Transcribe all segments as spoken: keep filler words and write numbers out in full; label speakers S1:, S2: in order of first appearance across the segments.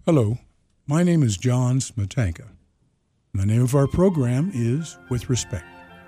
S1: Hello, my name is John Smetanka. The name of our program is With Respect.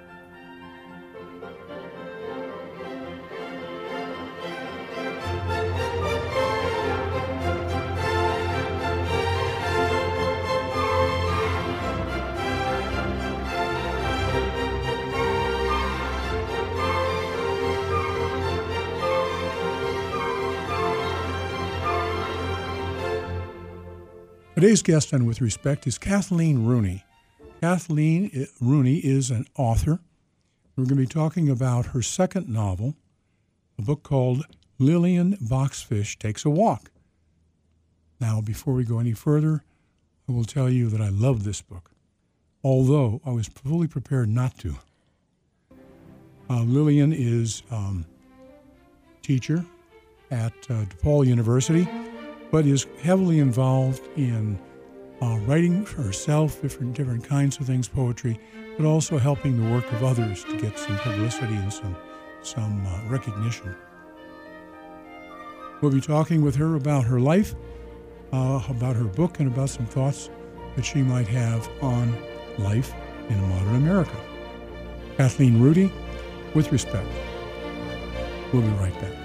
S1: Today's guest on With Respect is Kathleen Rooney. Kathleen Rooney is an author. We're going to be talking about her second novel, a book called Lillian Boxfish Takes a Walk. Now, before we go any further, I will tell you that I love this book, although I was fully prepared not to. Uh, Lillian is a um, teacher at uh, DePaul University, but is heavily involved in uh, writing for herself, different different kinds of things, poetry, but also helping the work of others to get some publicity and some some uh, recognition. We'll be talking with her about her life, uh, about her book, and about some thoughts that she might have on life in modern America. Kathleen Rooney, With Respect. We'll be right back.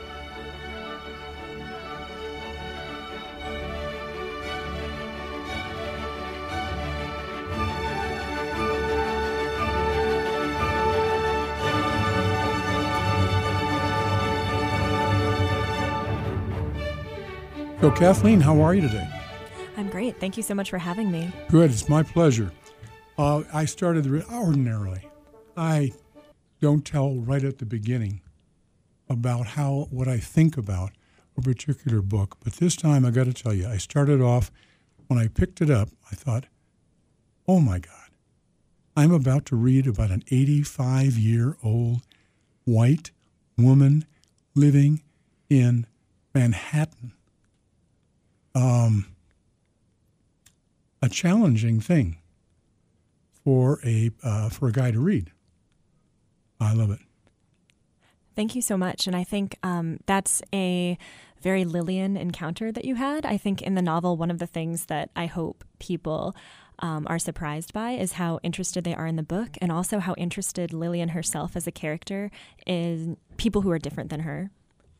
S1: So, Kathleen, how are you today?
S2: I'm great. Thank you so much for having me.
S1: Good. It's my pleasure. Uh, I started ordinarily. I don't tell right at the beginning about how what I think about a particular book. But this time, I got to tell you, I started off, when I picked it up, I thought, oh, my God, I'm about to read about an eighty-five-year-old white woman living in Manhattan. Um, a challenging thing for a uh, for a guy to read. I love it.
S2: Thank you so much. And I think um, that's a very Lillian encounter that you had. I think in the novel, one of the things that I hope people um, are surprised by is how interested they are in the book, and also how interested Lillian herself as a character is people who are different than her.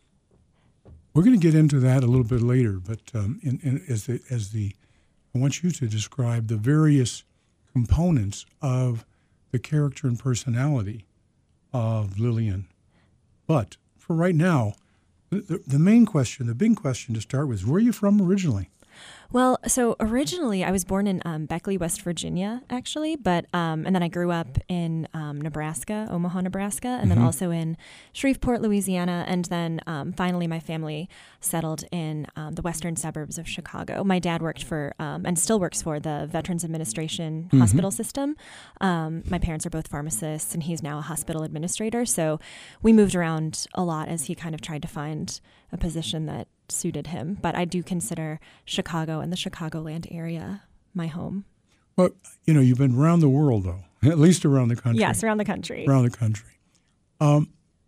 S1: We're going to get into that a little bit later, but um, in, in, as the as the, I want you to describe the various components of the character and personality of Lillian. But for right now, the, the main question, the big question to start with, is where are you from originally?
S2: Well, so originally I was born in um, Beckley, West Virginia, actually, but um, and then I grew up in um, Nebraska, Omaha, Nebraska, and mm-hmm. then also in Shreveport, Louisiana, and then um, finally my family settled in um, the western suburbs of Chicago. My dad worked for um, and still works for the Veterans Administration mm-hmm. hospital system. Um, my parents are both pharmacists, and he's now a hospital administrator. So we moved around a lot as he kind of tried to find a position that suited him. But I do consider Chicago and the Chicagoland area my home.
S1: Well, you know, you've been around the world, though, at least around the country.
S2: Yes, around the country.
S1: Around the country. Um,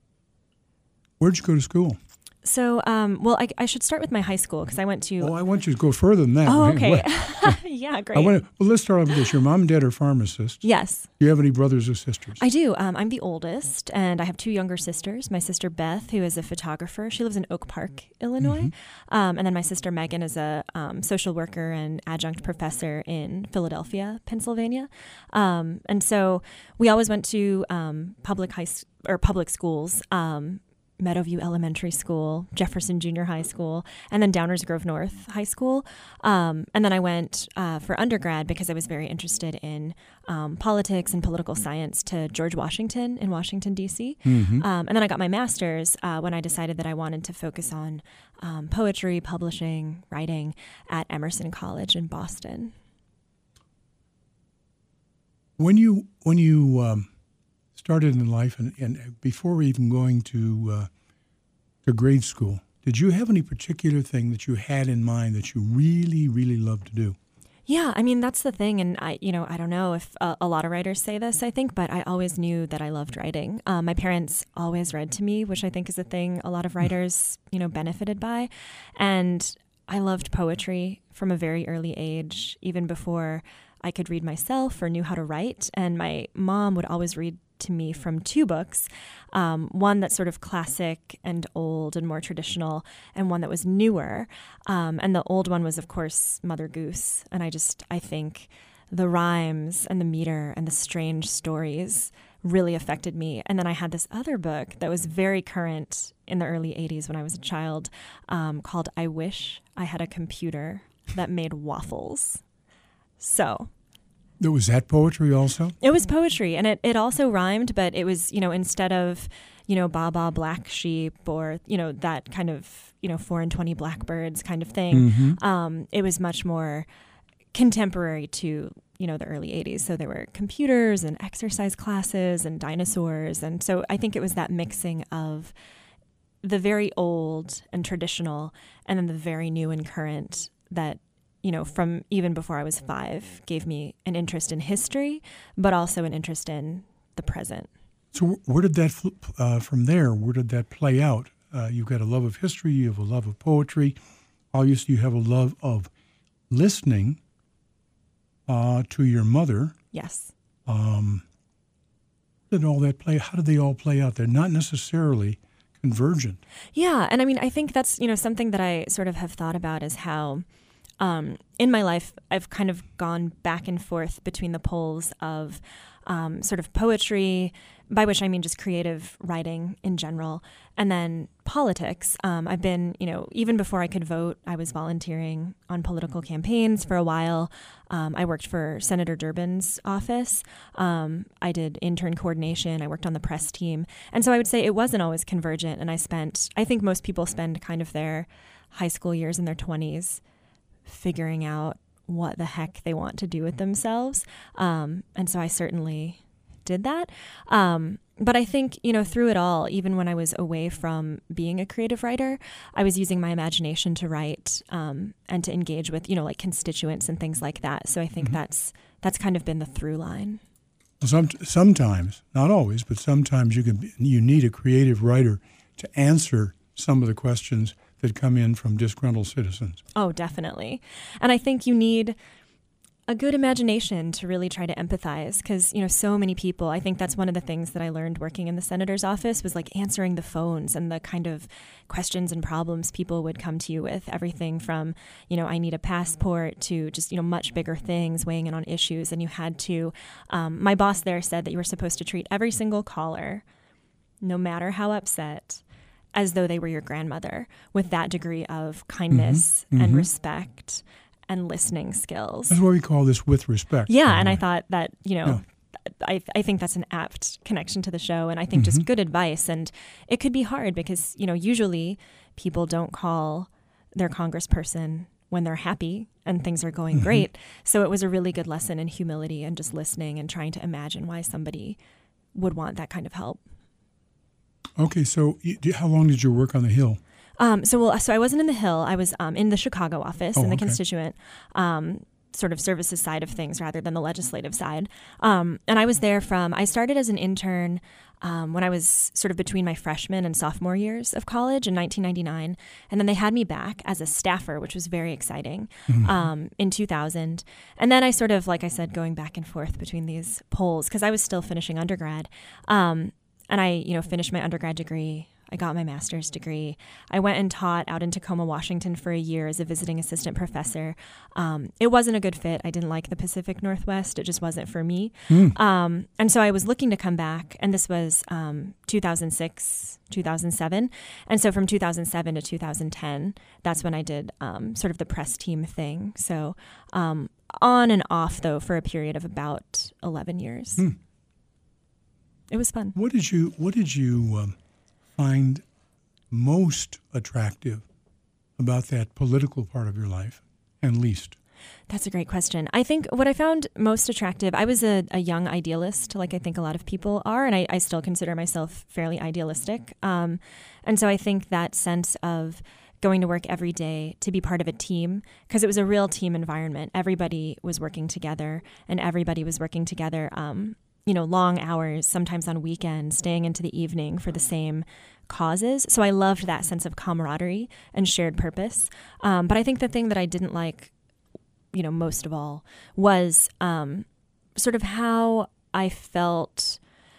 S1: where'd you go to school?
S2: So, um, well, I, I should start with my high school because I went to...
S1: Oh, I want you to go further than that.
S2: Oh, okay. Yeah, great.
S1: I want to, well, let's start off with this. Your mom and dad are pharmacists.
S2: Yes.
S1: Do you have any brothers or sisters?
S2: I do. Um, I'm the oldest, and I have two younger sisters. My sister Beth, who is a photographer. She lives in Oak Park, Illinois. Mm-hmm. Um, and then my sister Megan is a um, social worker and adjunct professor in Philadelphia, Pennsylvania. Um, and so we always went to um, public high or public schools. Um, Meadowview Elementary School, Jefferson Junior High School, and then Downers Grove North High School. Um, and then I went uh, for undergrad because I was very interested in um, politics and political science to George Washington in Washington, D C. Mm-hmm. Um, and then I got my master's uh, when I decided that I wanted to focus on um, poetry, publishing, writing at Emerson College in Boston.
S1: When you, when you, um started in life, and, and before even going to uh, to grade school, did you have any particular thing that you had in mind that you really, really loved to do?
S2: Yeah, I mean, that's the thing. And I, you know, I don't know if a, a lot of writers say this, I think, but I always knew that I loved writing. Um, my parents always read to me, which I think is a thing a lot of writers, you know, benefited by. And I loved poetry from a very early age, even before I could read myself or knew how to write. And my mom would always read to me from two books, um, one that's sort of classic and old and more traditional, and one that was newer. Um, and the old one was, of course, Mother Goose. And I just, I think the rhymes and the meter and the strange stories really affected me. And then I had this other book that was very current in the early eighties when I was a child, um, called I Wish I Had a Computer That Made Waffles. So
S1: There was that poetry also?
S2: it was poetry, and it, it also rhymed, but it was, you know, instead of, you know, Baba Black Sheep or, you know, that kind of, you know, four and twenty blackbirds kind of thing.
S1: Mm-hmm.
S2: Um, it was much more contemporary to, you know, the early eighties. So there were computers and exercise classes and dinosaurs. And so I think it was that mixing of the very old and traditional and then the very new and current that, you know, from even before I was five, gave me an interest in history, but also an interest in the present.
S1: So where did that, flip, uh, from there, where did that play out? Uh, you've got a love of history, you have a love of poetry. Obviously, you have a love of listening uh, to your mother.
S2: Yes.
S1: Um, how did all that play? How did they all play out? They're not necessarily convergent.
S2: Yeah. And I mean, I think that's, you know, something that I sort of have thought about is how um, in my life, I've kind of gone back and forth between the poles of um, sort of poetry, by which I mean just creative writing in general, and then politics. Um, I've been, you know, even before I could vote, I was volunteering on political campaigns for a while. Um, I worked for Senator Durbin's office. Um, I did intern coordination. I worked on the press team. And so I would say it wasn't always convergent. And I spent, I think most people spend kind of their high school years in their twenties figuring out what the heck they want to do with themselves. Um, and so I certainly did that. Um, but I think, you know, through it all, even when I was away from being a creative writer, I was using my imagination to write um, and to engage with, you know, like constituents and things like that. So I think mm-hmm. that's that's kind of been the through line.
S1: Some, sometimes, not always, but sometimes you can you need a creative writer to answer some of the questions that come in from disgruntled citizens.
S2: Oh, definitely. And I think you need a good imagination to really try to empathize because, you know, so many people, I think that's one of the things that I learned working in the senator's office was like answering the phones and the kind of questions and problems people would come to you with, everything from, you know, I need a passport to just, you know, much bigger things, weighing in on issues. And you had to, um, my boss there said that you were supposed to treat every single caller, no matter how upset, as though they were your grandmother, with that degree of kindness mm-hmm. and mm-hmm. respect and listening skills.
S1: That's why we call this With Respect.
S2: Yeah, and I thought that, you know, yeah. I I think that's an apt connection to the show, and I think mm-hmm. just good advice. And it could be hard because, you know, usually people don't call their congressperson when they're happy and things are going mm-hmm. great. So it was a really good lesson in humility and just listening and trying to imagine why somebody would want that kind of help.
S1: Okay, so you, how long did you work on the Hill?
S2: Um, so, well, so I wasn't in the Hill. I was um, in the Chicago office,
S1: oh,
S2: in the
S1: okay.
S2: constituent um, sort of services side of things rather than the legislative side. Um, and I was there from, I started as an intern um, when I was sort of between my freshman and sophomore years of college in nineteen ninety-nine. And then they had me back as a staffer, which was very exciting, mm-hmm. um, in two thousand. And then I sort of, like I said, going back and forth between these poles because I was still finishing undergrad. Um, And I, you know, finished my undergrad degree. I got my master's degree. I went and taught out in Tacoma, Washington for a year as a visiting assistant professor. Um, it wasn't a good fit. I didn't like the Pacific Northwest. It just wasn't for me. Mm. Um, and so I was looking to come back. And this was um, two thousand six, two thousand seven. And so from two thousand seven to two thousand ten, that's when I did um, sort of the press team thing. So um, on and off, though, for a period of about eleven years. Mm. It was fun.
S1: What did you What did you um, find most attractive about that political part of your life, and least?
S2: That's a great question. I think what I found most attractive, I was a, a young idealist, like I think a lot of people are, and I, I still consider myself fairly idealistic. Um, and so I think that sense of going to work every day to be part of a team, because it was a real team environment. Everybody was working together, and everybody was working together um, you know, long hours, sometimes on weekends, staying into the evening for the same causes. So I loved that sense of camaraderie and shared purpose. Um, but I think the thing that I didn't like you know, most of all, was um, sort of how I felt.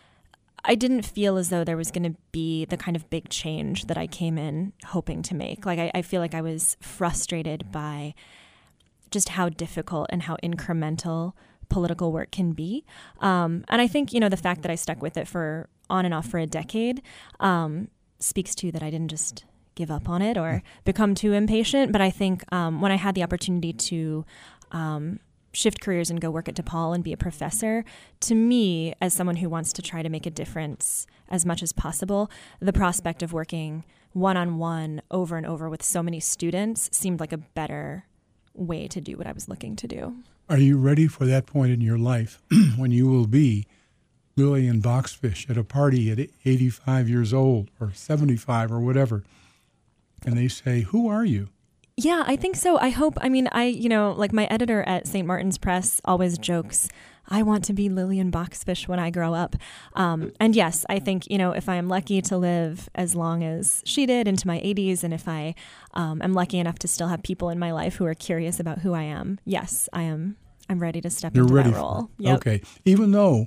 S2: I didn't feel as though there was going to be the kind of big change that I came in hoping to make. Like, I, I feel like I was frustrated by just how difficult and how incremental political work can be. Um, and I think, you know, the fact that I stuck with it for on and off for a decade um, speaks to that I didn't just give up on it or become too impatient. But I think um, when I had the opportunity to um, shift careers and go work at DePaul and be a professor, to me, as someone who wants to try to make a difference as much as possible, the prospect of working one-on-one over and over with so many students seemed like a better way to do what I was looking to do.
S1: Are you ready for that point in your life when you will be Lillian Boxfish at a party at eighty-five years old or seventy-five or whatever, and they say, "Who are you?"
S2: Yeah, I think so. I hope, I mean, I, you know, like my editor at Saint Martin's Press always jokes, I want to be Lillian Boxfish when I grow up. Um, and yes, I think, you know, if I am lucky to live as long as she did into my eighties, and if I um, am lucky enough to still have people in my life who are curious about who I am, yes, I am. I'm ready to step
S1: You're
S2: into
S1: ready
S2: that role.
S1: For it.
S2: Yep.
S1: Okay. Even though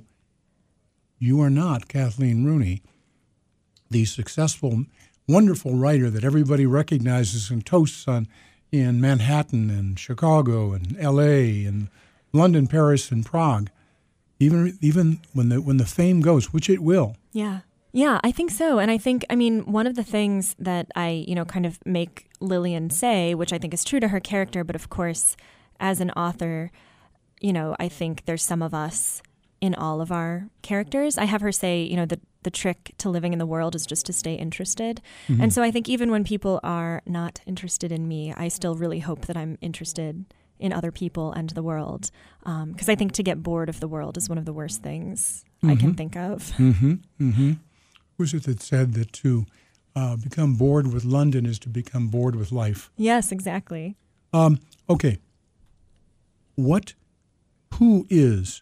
S1: you are not Kathleen Rooney, the successful, wonderful writer that everybody recognizes and toasts on in Manhattan and Chicago and L A and London, Paris, and Prague, even even when the when the fame goes, which it will.
S2: Yeah. Yeah, I think so. And I think, I mean, one of the things that I, you know, kind of make Lillian say, which I think is true to her character, but of course, as an author, you know, I think there's some of us in all of our characters. I have her say, you know, the the trick to living in the world is just to stay interested. Mm-hmm. And so I think even when people are not interested in me, I still really hope that I'm interested in other people and the world. Because um, I think to get bored of the world is one of the worst things mm-hmm. I can think of.
S1: Mm-hmm. Mm-hmm. Who was it that said that to uh, become bored with London is to become bored with life?
S2: Yes, exactly.
S1: Um, okay. What, who is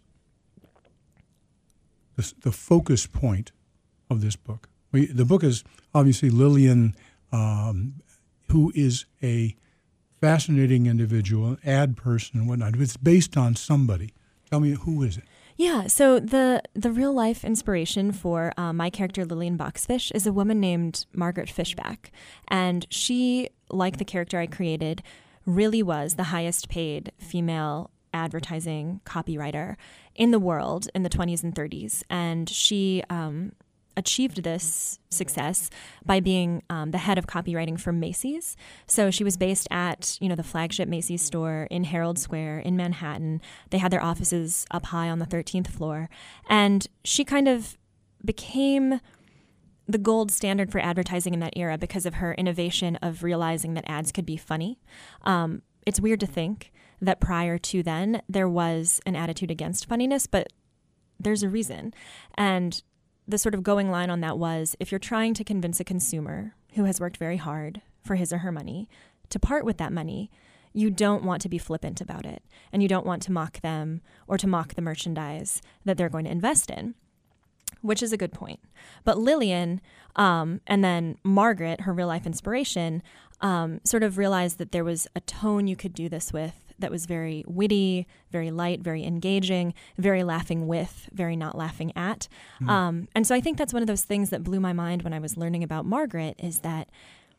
S1: the, the focus point of this book? We, the book is obviously Lillian, um, who is a fascinating individual, an ad person and whatnot. It's based on somebody. Tell me, who is it?
S2: Yeah, so the the real life inspiration for uh, my character Lillian Boxfish is a woman named Margaret Fishback, and she, like the character I created, really was the highest paid female advertising copywriter in the world in the twenties and thirties, and she um, achieved this success by being um, the head of copywriting for Macy's. So she was based at, you know, the flagship Macy's store in Herald Square in Manhattan. They had their offices up high on the thirteenth floor. And she kind of became the gold standard for advertising in that era because of her innovation of realizing that ads could be funny. Um, it's weird to think that prior to then, there was an attitude against funniness, but there's a reason. And the sort of going line on that was, if you're trying to convince a consumer who has worked very hard for his or her money to part with that money, you don't want to be flippant about it. And you don't want to mock them or to mock the merchandise that they're going to invest in, which is a good point. But Lillian, um, and then Margaret, her real life inspiration, um, sort of realized that there was a tone you could do this with that was very witty, very light, very engaging, very laughing with, very not laughing at. Mm. Um, and so I think that's one of those things that blew my mind when I was learning about Margaret, is that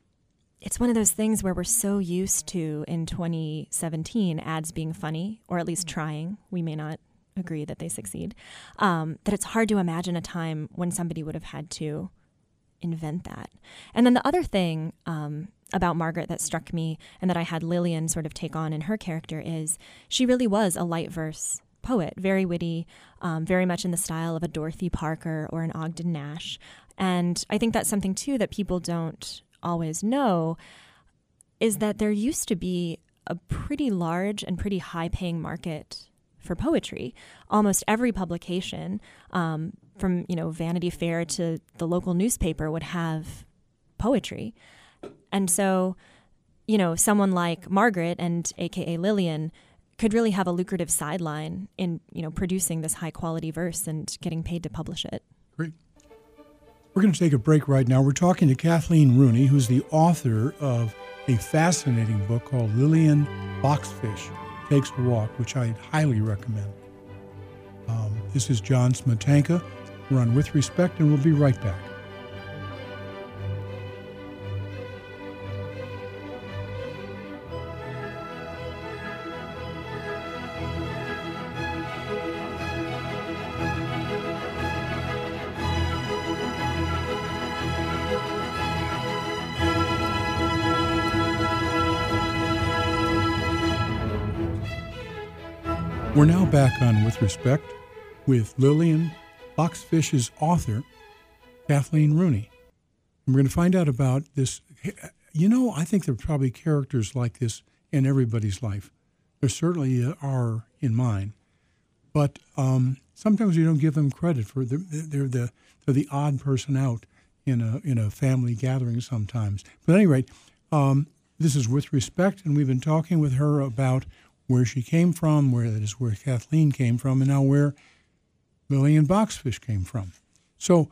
S2: it's one of those things where we're so used to, in twenty seventeen, ads being funny, or at least trying. We may not agree that they succeed, um, that it's hard to imagine a time when somebody would have had to invent that. And then the other thing um, about Margaret that struck me, and that I had Lillian sort of take on in her character, is she really was a light verse poet, very witty, um, very much in the style of a Dorothy Parker or an Ogden Nash. And I think that's something, too, that people don't always know, is that there used to be a pretty large and pretty high-paying market for poetry. Almost every publication, um, from, you know, Vanity Fair to the local newspaper, would have poetry. And so, you know, someone like Margaret and A K A Lillian could really have a lucrative sideline in, you know, producing this high quality verse and getting paid to publish it.
S1: Great. We're going to take a break right now. We're talking to Kathleen Rooney, who's the author of a fascinating book called Lillian Boxfish, Takes a Walk, which I highly recommend. Um, this is John Smetanka. We're on With Respect, and we'll be right back. We're now back on With Respect with Lillian Boxfish's author, Kathleen Rooney. And we're going to find out about this. You know, I think there are probably characters like this in everybody's life. There certainly are in mine. But um, sometimes you don't give them credit for the, they're the they're the odd person out in a in a family gathering sometimes. But at any rate, um, this is With Respect, and we've been talking with her about where she came from, where that is where Kathleen came from, and now where Lillian Boxfish came from. So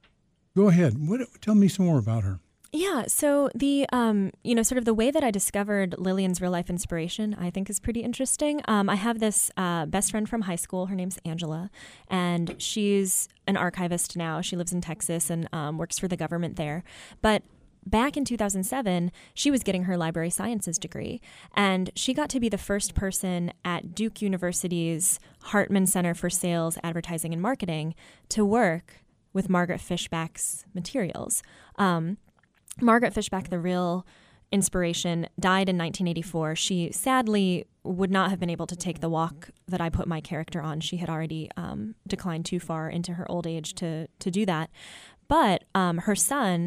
S1: go ahead. What, tell me some more about her.
S2: Yeah, so the, um, you know, sort of the way that I discovered Lillian's real life inspiration, I think is pretty interesting. Um, I have this uh, best friend from high school. Her name's Angela, and she's an archivist now. She lives in Texas and um, works for the government there. But back in two thousand seven, she was getting her library sciences degree, and she got to be the first person at Duke University's Hartman Center for Sales, Advertising, and Marketing to work with Margaret Fishback's materials. Um, Margaret Fishback, the real inspiration, died in nineteen eighty-four. She sadly would not have been able to take the walk that I put my character on. She had already um, declined too far into her old age to, to do that. But um, her son,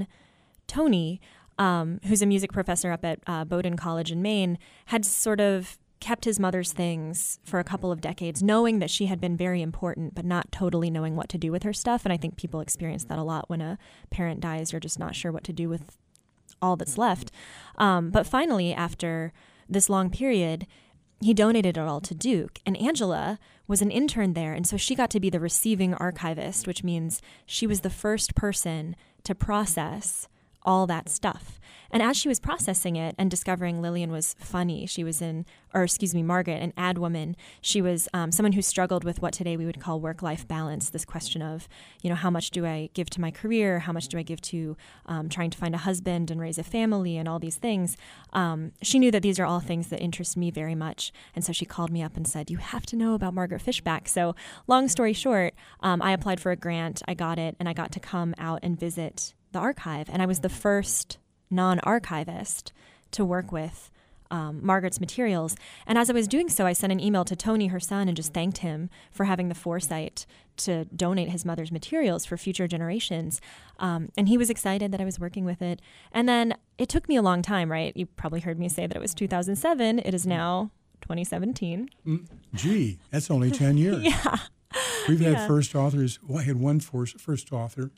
S2: Tony, um, who's a music professor up at uh, Bowdoin College in Maine, had sort of kept his mother's things for a couple of decades, knowing that she had been very important, but not totally knowing what to do with her stuff. And I think people experience that a lot when a parent dies. You're just not sure what to do with all that's left. Um, but finally, after this long period, he donated it all to Duke. And Angela was an intern there, and so she got to be the receiving archivist, which means she was the first person to process all that stuff. And as she was processing it and discovering Lillian was funny, she was in, or excuse me, Margaret, an ad woman. She was um, someone who struggled with what today we would call work-life balance, this question of, you know, how much do I give to my career? How much do I give to um, trying to find a husband and raise a family and all these things? Um, she knew that these are all things that interest me very much. And so she called me up and said, you have to know about Margaret Fishback. So long story short, um, I applied for a grant, I got it, and I got to come out and visit the archive. And I was the first non-archivist to work with um, Margaret's materials. And as I was doing so, I sent an email to Tony, her son, and just thanked him for having the foresight to donate his mother's materials for future generations. Um, and he was excited that I was working with it. And then it took me a long time, right? You probably heard me say that it was two thousand seven. It is now twenty seventeen.
S1: Mm, gee, that's only ten years.
S2: Yeah.
S1: We've had
S2: Yeah.
S1: first authors, well, I had one first, first author,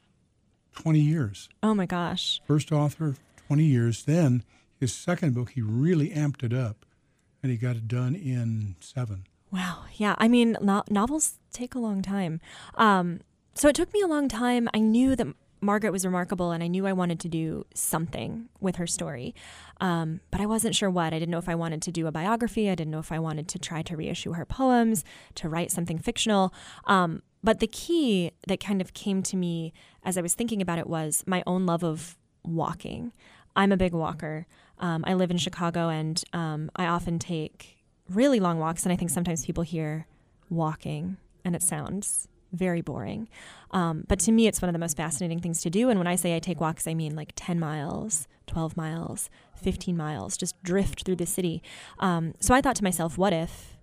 S1: twenty years.
S2: Oh my gosh.
S1: First author, twenty years. Then his second book, he really amped it up, and he got it done in seven.
S2: Wow. Yeah. I mean, no- novels take a long time. Um, so it took me a long time. I knew that Margaret was remarkable, and I knew I wanted to do something with her story. Um, but I wasn't sure what. I didn't know if I wanted to do a biography. I didn't know if I wanted to try to reissue her poems, to write something fictional. Um, but the key that kind of came to me as I was thinking about it was my own love of walking. I'm a big walker. Um, I live in Chicago, and um, I often take really long walks, and I think sometimes people hear walking, and it sounds very boring. Um, but to me, it's one of the most fascinating things to do. And when I say I take walks, I mean like ten miles, twelve miles, fifteen miles, just drift through the city. Um, so I thought to myself, what if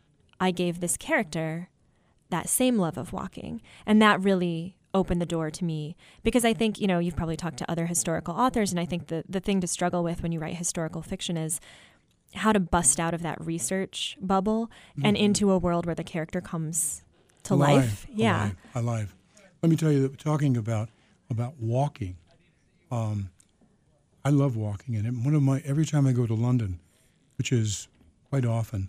S2: I gave this character that same love of walking? And that really opened the door to me, because I think, you know, you've probably talked to other historical authors, and I think the, the thing to struggle with when you write historical fiction is how to bust out of that research bubble mm-hmm. and into a world where the character comes to
S1: alive,
S2: life. Yeah.
S1: Alive, alive. Let me tell you that talking about about walking, um, I love walking, and one of my every time I go to London, which is quite often,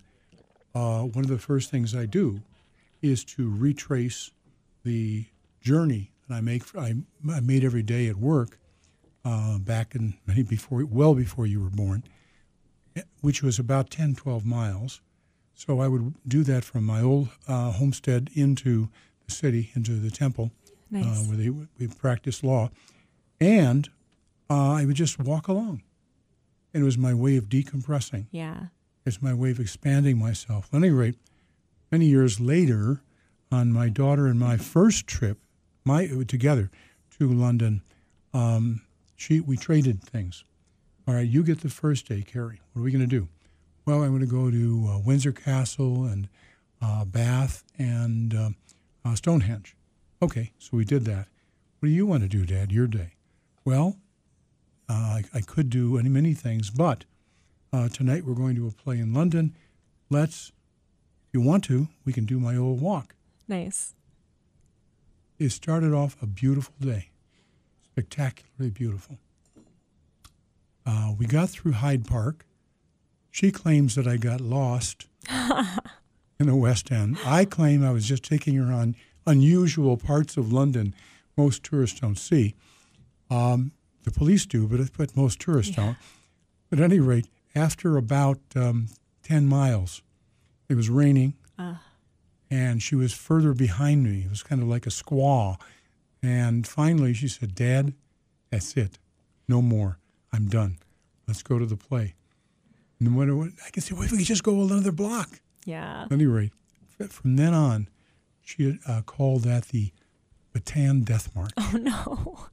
S1: uh, one of the first things I do is to retrace the journey that I make. I, I made every day at work uh, back in maybe before, well before you were born, which was about ten, twelve miles. So I would do that from my old uh, homestead into the city, into the temple,
S2: Nice.
S1: uh, where they, we practiced law. And uh, I would just walk along. And it was my way of decompressing.
S2: Yeah.
S1: It's my way of expanding myself. At any rate, many years later, on my daughter and my first trip, my together to London, um, she we traded things. All right, you get the first day, Carrie. What are we going to do? Well, I'm going to go to uh, Windsor Castle and uh, Bath and uh, uh, Stonehenge. Okay, so we did that. What do you want to do, Dad, your day? Well, uh, I, I could do any, many things, but uh, tonight we're going to a play in London. Let's, if you want to, we can do my old walk.
S2: Nice.
S1: It started off a beautiful day, spectacularly beautiful. Uh, we got through Hyde Park. She claims that I got lost in the West End. I claim I was just taking her on unusual parts of London most tourists don't see. Um, the police do, but, but most tourists yeah. don't. But at any rate, after about um, ten miles, it was raining, uh. and she was further behind me. It was kind of like a squall. And finally she said, Dad, that's it. No more. I'm done. Let's go to the play. And then what, I can say, well, if we could just go another block.
S2: Yeah.
S1: At any rate, from then on, she had uh, called that the Bataan Death March.
S2: Oh, no.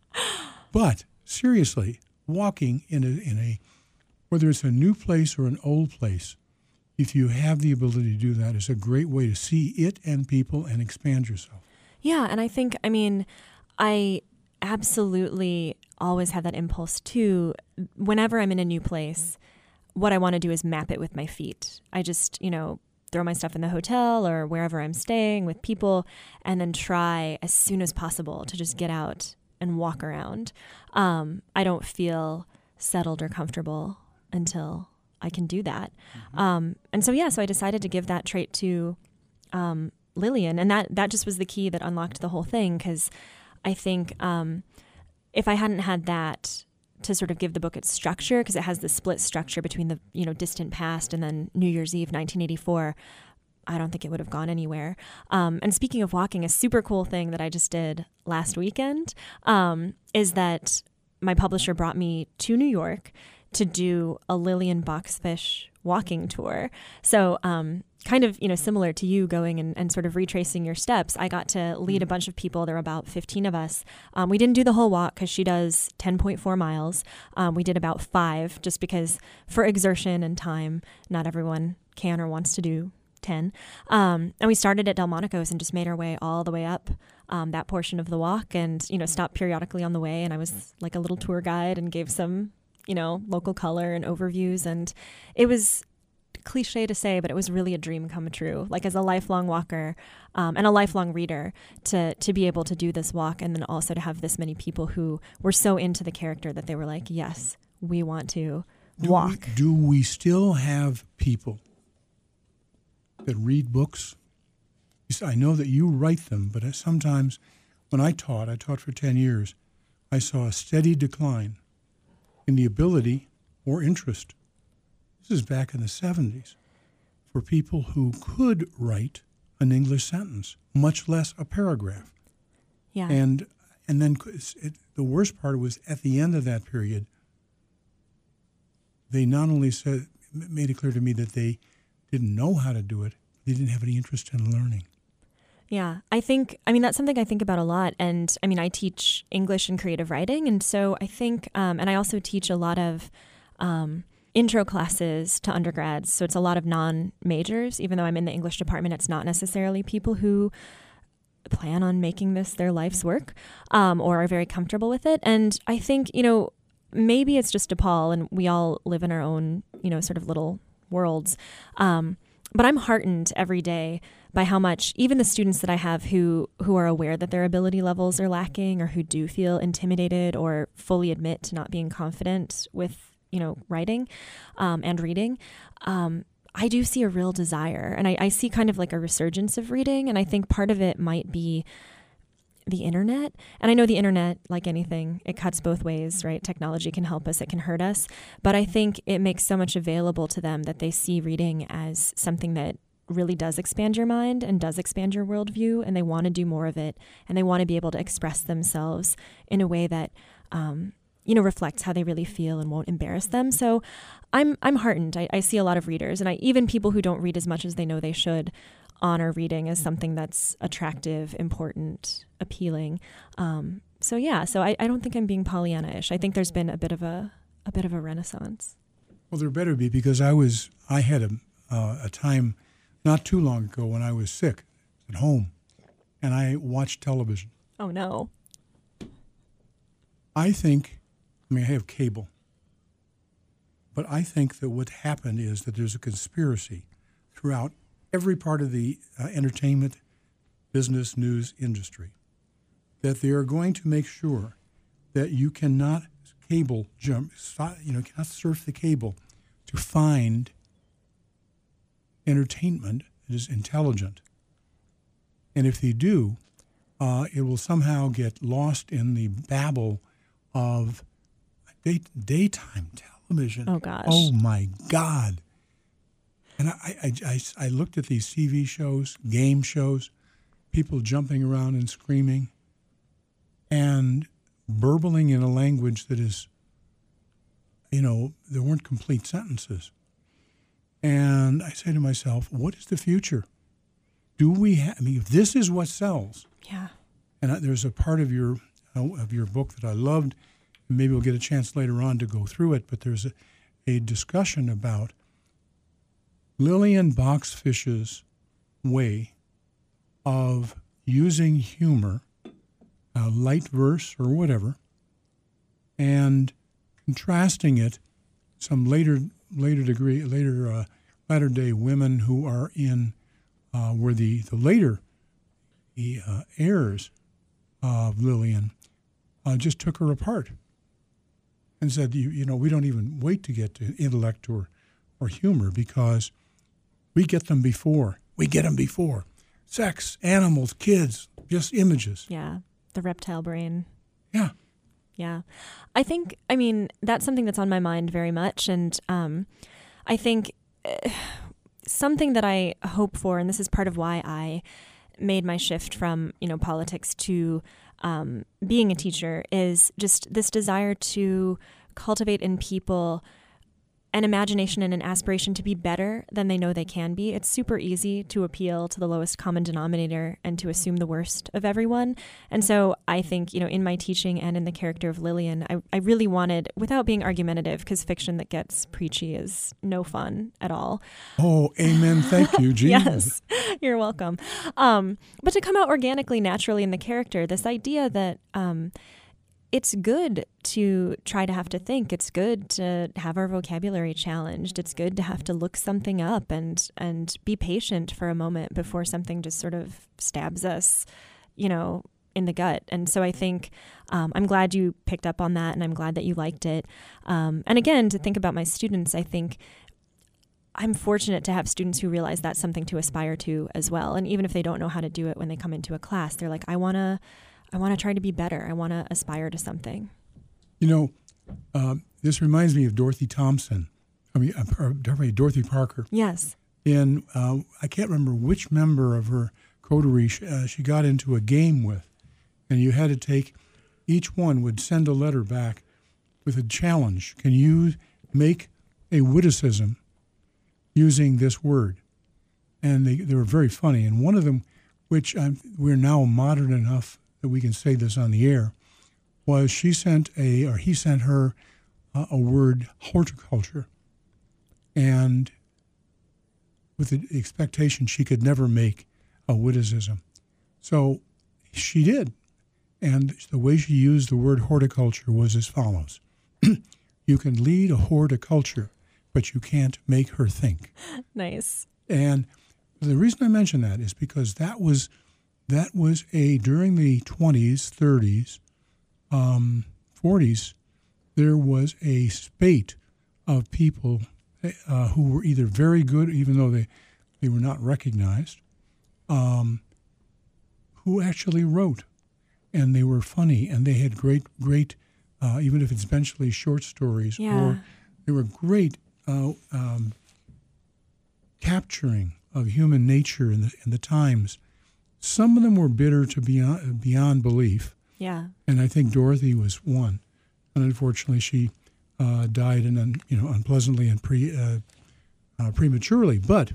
S1: But seriously, walking in a, in a, whether it's a new place or an old place, if you have the ability to do that, it's a great way to see it and people and expand yourself.
S2: Yeah, and I think, I mean, I absolutely always have that impulse too. Whenever I'm in a new place, what I want to do is map it with my feet. I just, you know, throw my stuff in the hotel or wherever I'm staying with people and then try as soon as possible to just get out and walk around. Um, I don't feel settled or comfortable until I can do that. Mm-hmm. Um, and so, yeah, so I decided to give that trait to um, Lillian. And that, that just was the key that unlocked the whole thing, because I think um, if I hadn't had that to sort of give the book its structure, because it has the split structure between the, you know, distant past and then New Year's Eve, nineteen eighty-four, I don't think it would have gone anywhere. Um, and speaking of walking, a super cool thing that I just did last weekend um, is that my publisher brought me to New York to do a Lillian Boxfish walking tour. So um, kind of, you know, similar to you going and, and sort of retracing your steps, I got to lead a bunch of people. There were about fifteen of us. Um, we didn't do the whole walk because she does ten point four miles. Um, we did about five just because for exertion and time, not everyone can or wants to do ten. Um, and we started at Delmonico's and just made our way all the way up um, that portion of the walk and, you know, stopped periodically on the way. And I was like a little tour guide and gave some, you know, local color and overviews. And it was cliche to say, but it was really a dream come true. Like as a lifelong walker um, and a lifelong reader to to be able to do this walk and then also to have this many people who were so into the character that they were like, yes, we want to
S1: do
S2: walk.
S1: We, do we still have people that read books? I know that you write them, but sometimes when I taught, I taught for ten years, I saw a steady decline in the ability or interest. This is back in the seventies, for people who could write an English sentence, much less a paragraph.
S2: Yeah.
S1: And and then it, the worst part was at the end of that period, they not only said made it clear to me that they didn't know how to do it, they didn't have any interest in learning.
S2: Yeah, I think, I mean, that's something I think about a lot. And I mean, I teach English and creative writing. And so I think, um, and I also teach a lot of um, intro classes to undergrads. So it's a lot of non-majors. Even though I'm in the English department, it's not necessarily people who plan on making this their life's work um, or are very comfortable with it. And I think, you know, maybe it's just DePaul and we all live in our own, you know, sort of little worlds. Um, but I'm heartened every day by how much even the students that I have who who are aware that their ability levels are lacking or who do feel intimidated or fully admit to not being confident with, you know, writing um, and reading, um, I do see a real desire. And I, I see kind of like a resurgence of reading. And I think part of it might be the internet. And I know the internet, like anything, it cuts both ways, right? Technology can help us, it can hurt us. But I think it makes so much available to them that they see reading as something that really does expand your mind and does expand your worldview, and they want to do more of it, and they want to be able to express themselves in a way that um, you know, reflects how they really feel and won't embarrass them. So I'm I'm heartened. I, I see a lot of readers, and I even people who don't read as much as they know they should honor reading as something that's attractive, important, appealing. Um, so yeah, so I, I don't think I'm being Pollyanna-ish. I think there's been a bit of a a bit of a renaissance.
S1: Well, there better be, because I was I had a uh, a time not too long ago when I was sick at home, and I watched television.
S2: Oh no.
S1: I think, I mean, I have cable, but I think that what happened is that there's a conspiracy throughout every part of the uh, entertainment, business, news industry, that they are going to make sure that you cannot cable jump, you know, cannot surf the cable to find entertainment that is intelligent. And if they do, uh, it will somehow get lost in the babble of day, daytime television.
S2: Oh, gosh.
S1: Oh, my God. And I, I, I, I looked at these T V shows, game shows, people jumping around and screaming and burbling in a language that is, you know, there weren't complete sentences. And I say to myself, what is the future? Do we have, I mean, if this is what sells.
S2: Yeah.
S1: And I, there's a part of your uh, of your book that I loved. Maybe we'll get a chance later on to go through it, but there's a, a discussion about Lillian Boxfish's way of using humor, uh, light verse or whatever, and contrasting it some later later degree later uh, latter day women who are in uh, where the the later the uh, heirs of Lillian uh, just took her apart and said, you you know, we don't even wait to get to intellect or or humor because we get them before we get them before sex, animals, kids, just images.
S2: Yeah, the reptile brain.
S1: Yeah.
S2: Yeah. I think, I mean, that's something that's on my mind very much. And um, I think uh, something that I hope for, and this is part of why I made my shift from, you know, politics to um, being a teacher, is just this desire to cultivate in people an imagination and an aspiration to be better than they know they can be. It's super easy to appeal to the lowest common denominator and to assume the worst of everyone. And so I think, you know, in my teaching and in the character of Lillian, I, I really wanted, without being argumentative, because fiction that gets preachy is no fun at all.
S1: Oh, amen. Thank you, Jean.
S2: Yes, you're welcome. Um, but to come out organically, naturally in the character, this idea that um, it's good to try to have to think. It's good to have our vocabulary challenged. It's good to have to look something up and and be patient for a moment before something just sort of stabs us, you know, in the gut. And so I think um, I'm glad you picked up on that, and I'm glad that you liked it. Um, and again, to think about my students, I think I'm fortunate to have students who realize that's something to aspire to as well. And even if they don't know how to do it when they come into a class, they're like, I want to I want to try to be better. I want to aspire to something.
S1: You know, uh, this reminds me of Dorothy Thompson. I mean, uh, Dorothy Parker.
S2: Yes.
S1: And uh, I can't remember which member of her coterie she, uh, she got into a game with. And you had to take, each one would send a letter back with a challenge. Can you make a witticism using this word? And they, they were very funny. And one of them, which I'm, we're now modern enough that we can say this on the air, was she sent a, or he sent her uh, a word, horticulture, and with the expectation she could never make a witticism. So she did, and the way she used the word horticulture was as follows. You can lead a horticulture, but you can't make her think. Nice. And the reason I mention that is because that was That was a, during the twenties, thirties, um, forties, there was a spate of people uh, who were either very good, even though they, they were not recognized, um, who actually wrote. and they were funny, and they had great, great, uh, even if it's eventually short stories,
S2: Yeah.
S1: or they were great uh, um, capturing of human nature in the, in the times. Some of them were bitter to beyond, beyond belief,
S2: Yeah.
S1: and I think Dorothy was one. And unfortunately, she uh, died and un, you know unpleasantly and pre uh, uh, prematurely. But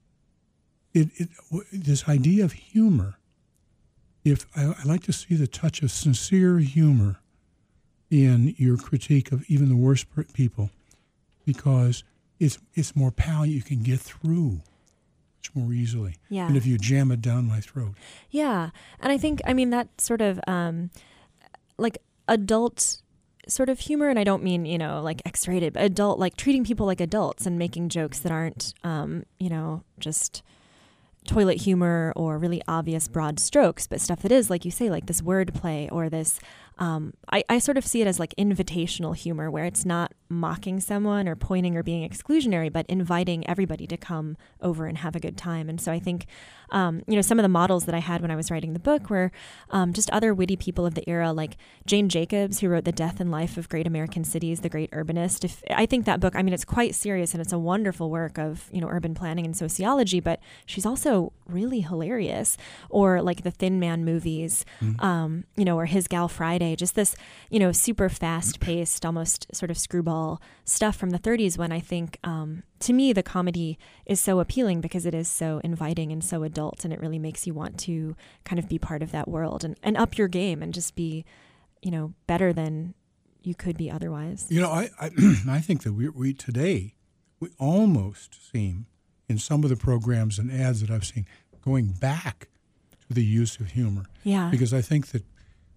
S1: it, it this idea of humor. If I, I like to see the touch of sincere humor in your critique of even the worst people, because it's it's more power you can get through much more easily
S2: Yeah.
S1: than if you jam it down my throat.
S2: Yeah. And I think, I mean, that sort of um, like adult sort of humor, and I don't mean, you know, like X-rated, but adult, like treating people like adults and making jokes that aren't, um, you know, just toilet humor or really obvious broad strokes, but stuff that is, like you say, like this wordplay or this, um, I, I sort of see it as like invitational humor, where it's not mocking someone or pointing or being exclusionary, but inviting everybody to come over and have a good time. And so I think, um, you know, some of the models that I had when I was writing the book were um, just other witty people of the era, like Jane Jacobs, who wrote The Death and Life of Great American Cities, The Great Urbanist. If I think that book, I mean, it's quite serious and it's a wonderful work of, you know, urban planning and sociology, but she's also really hilarious. Or like the Thin Man movies, mm-hmm. um, you know, or His Gal Friday, just this, you know, super fast paced, almost sort of screwball stuff from the thirties, when I think, um, to me, the comedy is so appealing because it is so inviting and so adult, and it really makes you want to kind of be part of that world and, and up your game and just be, you know, better than you could be otherwise.
S1: You know, I I, I think that we, we today, we almost seem, in some of the programs and ads that I've seen, going back to the use of humor.
S2: Yeah.
S1: Because I think that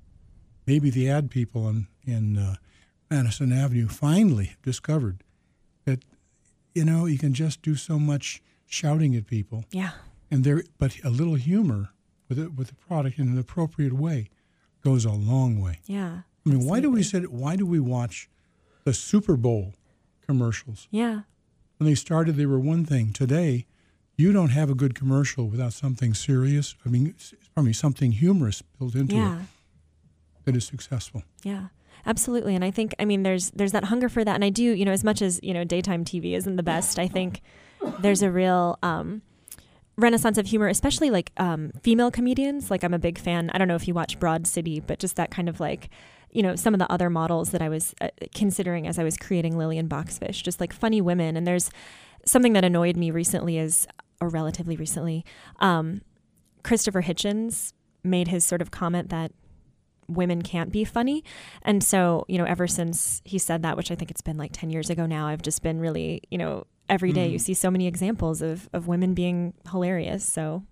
S1: maybe the ad people in, in uh, Madison Avenue finally discovered that, you know, you can just do so much shouting at people.
S2: Yeah.
S1: And there, but a little humor with it, with the product in an appropriate way goes a long way.
S2: Yeah.
S1: I mean,
S2: absolutely.
S1: why do we sit, why do we watch the Super Bowl commercials?
S2: Yeah.
S1: When they started, they were one thing. Today, you don't have a good commercial without something serious. I mean, probably something humorous built into
S2: Yeah.
S1: it that is successful.
S2: Yeah. Absolutely. And I think, I mean, there's there's that hunger for that. And I do, you know, as much as, you know, daytime T V isn't the best, I think there's a real um, renaissance of humor, especially like um, female comedians. Like I'm a big fan. I don't know if you watch Broad City, but just that kind of like, you know, some of the other models that I was uh, considering as I was creating Lillian Boxfish, just like funny women. And there's something that annoyed me recently is, or relatively recently, um, Christopher Hitchens made his sort of comment that women can't be funny. And so, you know, ever since he said that, which I think it's been like ten years ago now, I've just been really, you know, every day mm. you see so many examples of, of women being hilarious. So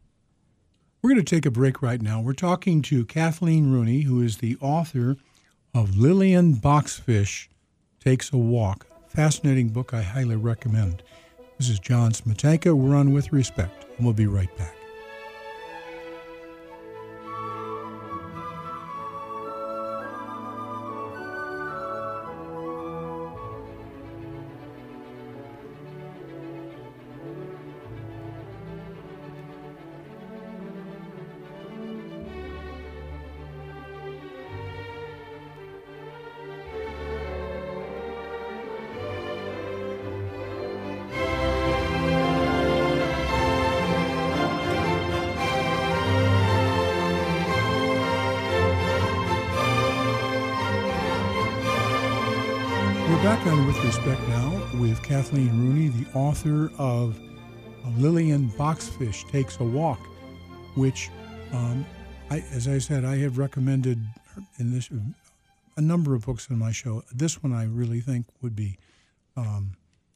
S1: we're going to take a break right now. We're talking to Kathleen Rooney, who is the author of Lillian Boxfish Takes a Walk. Fascinating book I highly recommend. This is John Smetanka. We're on With Respect, and we'll be right back. We're back on With Respect now with Kathleen Rooney, the author of Lillian Boxfish Takes a Walk, which, um, I, as I said, I have recommended in this a number of books in my show. This one I really think would be um,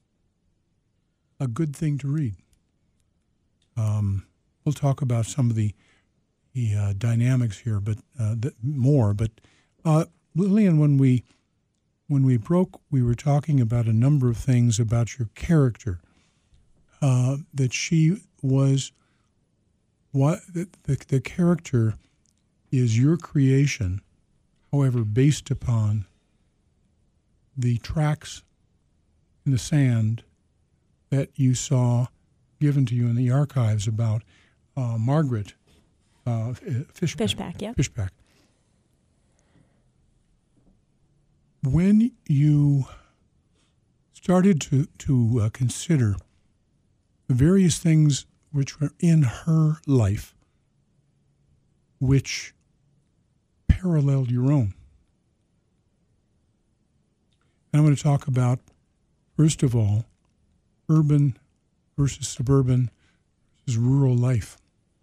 S1: a good thing to read. Um, we'll talk about some of the, the uh, dynamics here, but uh, the, more. But uh, Lillian, when we When we broke, we were talking about a number of things about your character, uh, that she was, what the, the, the character is your creation, however, based upon the tracks in the sand that you saw given to you in the archives about uh, Margaret uh, Fishback.
S2: Fishback, yeah.
S1: Fishback. when you started to, to uh, consider the various things which were in her life which paralleled your own. And I'm going to talk about, first of all, urban versus suburban versus rural life.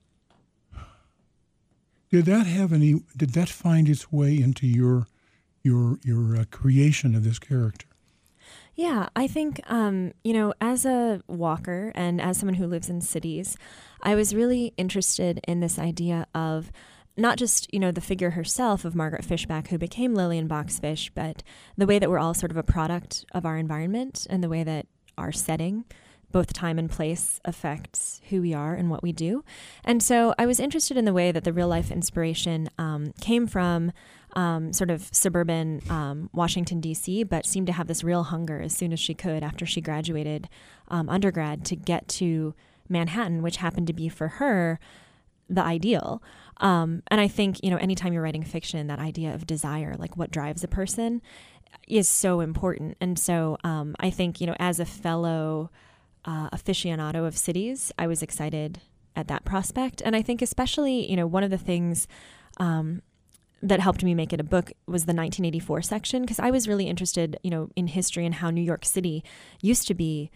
S1: Did that have any, did that find its way into your your your uh, creation of this character?
S2: Yeah, I think, um, you know, as a walker and as someone who lives in cities, I was really interested in this idea of not just, you know, the figure herself of Margaret Fishback, who became Lillian Boxfish, but the way that we're all sort of a product of our environment and the way that our setting, both time and place, affects who we are and what we do. And so I was interested in the way that the real life inspiration um, came from um, sort of suburban um, Washington, D C, but seemed to have this real hunger as soon as she could after she graduated um, undergrad to get to Manhattan, which happened to be for her the ideal. Um, and I think, you know, anytime you're writing fiction, that idea of desire, like what drives a person, is so important. And so um, I think, you know, as a fellow uh, aficionado of cities, I was excited at that prospect. And I think especially, you know, one of the things um, that helped me make it a book was the nineteen eighty-four section, because I was really interested, you know, in history and how New York City used to be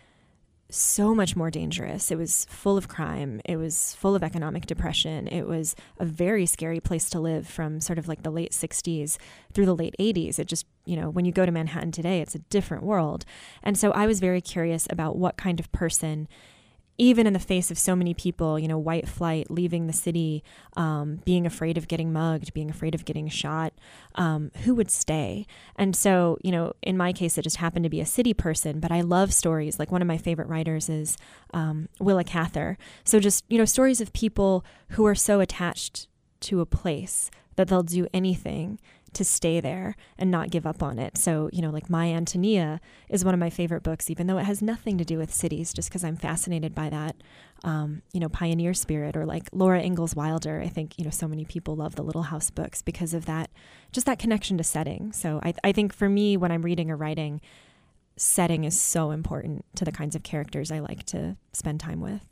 S2: so much more dangerous. It was full of crime. It was full of economic depression. It was a very scary place to live from sort of like the late sixties through the late eighties. It just, you know, when you go to Manhattan today, it's a different world. And so I was very curious about what kind of person, even in the face of so many people, you know, white flight, leaving the city, um, being afraid of getting mugged, being afraid of getting shot, um, who would stay? And so, you know, in my case, it just happened to be a city person, but I love stories. Like one of my favorite writers is um, Willa Cather. So just, you know, stories of people who are so attached to a place that they'll do anything to stay there and not give up on it. So, you know, like My Antonia is one of my favorite books, even though it has nothing to do with cities, just because I'm fascinated by that, um, you know, pioneer spirit. Or like Laura Ingalls Wilder. I think, you know, so many people love the Little House books because of that, just that connection to setting. So I, I think for me, when I'm reading or writing, setting is so important to the kinds of characters I like to spend time with.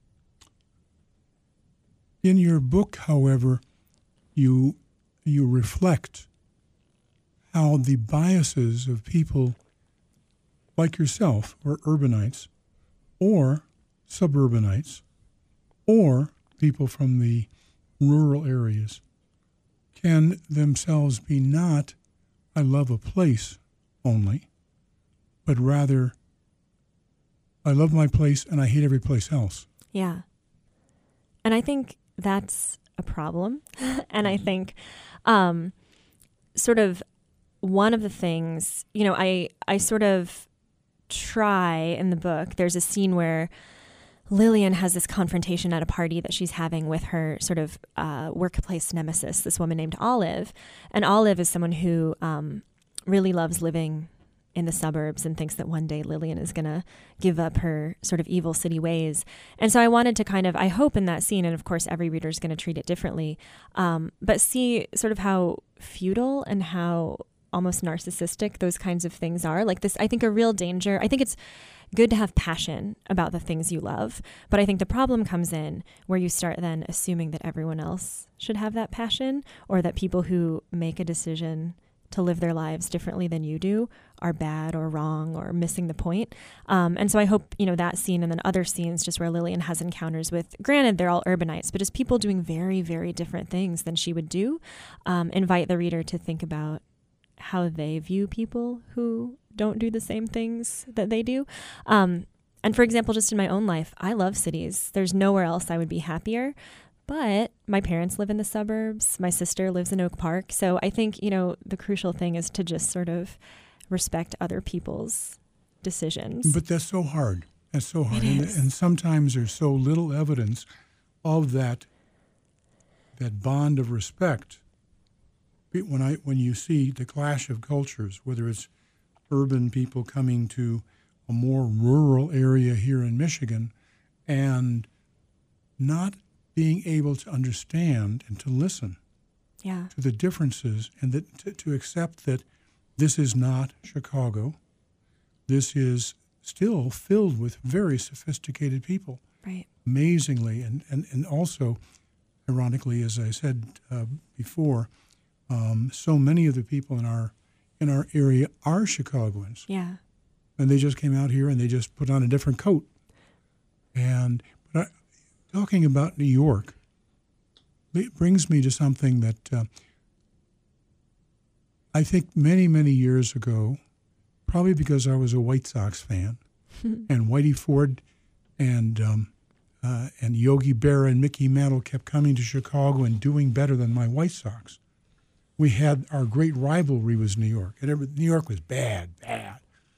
S1: In your book, however, you you reflect how the biases of people like yourself, or urbanites, or suburbanites, or people from the rural areas, can themselves be not, I love a place only, but rather, I love my place and I hate every place else.
S2: Yeah. And I think that's a problem. And I think um, sort of one of the things, you know, I, I sort of try in the book, there's a scene where Lillian has this confrontation at a party that she's having with her sort of uh, workplace nemesis, this woman named Olive. And Olive is someone who um, really loves living in the suburbs and thinks that one day Lillian is going to give up her sort of evil city ways. And so I wanted to kind of, I hope in that scene, and of course every reader is going to treat it differently, um, but see sort of how futile and how almost narcissistic those kinds of things are. Like this, I think a real danger, I think it's good to have passion about the things you love, but I think the problem comes in where you start then assuming that everyone else should have that passion, or that people who make a decision to live their lives differently than you do are bad or wrong or missing the point. Um, and so I hope, you know, that scene and then other scenes just where Lillian has encounters with, granted, they're all urbanites, but just people doing very, very different things than she would do, um, invite the reader to think about how they view people who don't do the same things that they do. Um, and for example, just in my own life, I love cities. There's nowhere else I would be happier. But my parents live in the suburbs. My sister lives in Oak Park. So I think, you know, the crucial thing is to just sort of respect other people's decisions.
S1: But that's so hard. That's so hard.
S2: It
S1: And,
S2: is.
S1: and sometimes there's so little evidence of that that bond of respect. When I when you see the clash of cultures, whether it's urban people coming to a more rural area here in Michigan and not being able to understand and to listen
S2: Yeah.
S1: to the differences, and that to, to accept that this is not Chicago. This is still filled with very sophisticated people.
S2: Right.
S1: Amazingly, and, and, and also, ironically, as I said uh, before, um, so many of the people in our in our area are Chicagoans.
S2: Yeah.
S1: And they just came out here and they just put on a different coat. And but I, talking about New York, it brings me to something that uh, I think many, many years ago, probably because I was a White Sox fan, and Whitey Ford and um, uh, and Yogi Berra and Mickey Mantle kept coming to Chicago and doing better than my White Sox. We had our great rivalry was New York, and every, New York was bad, bad.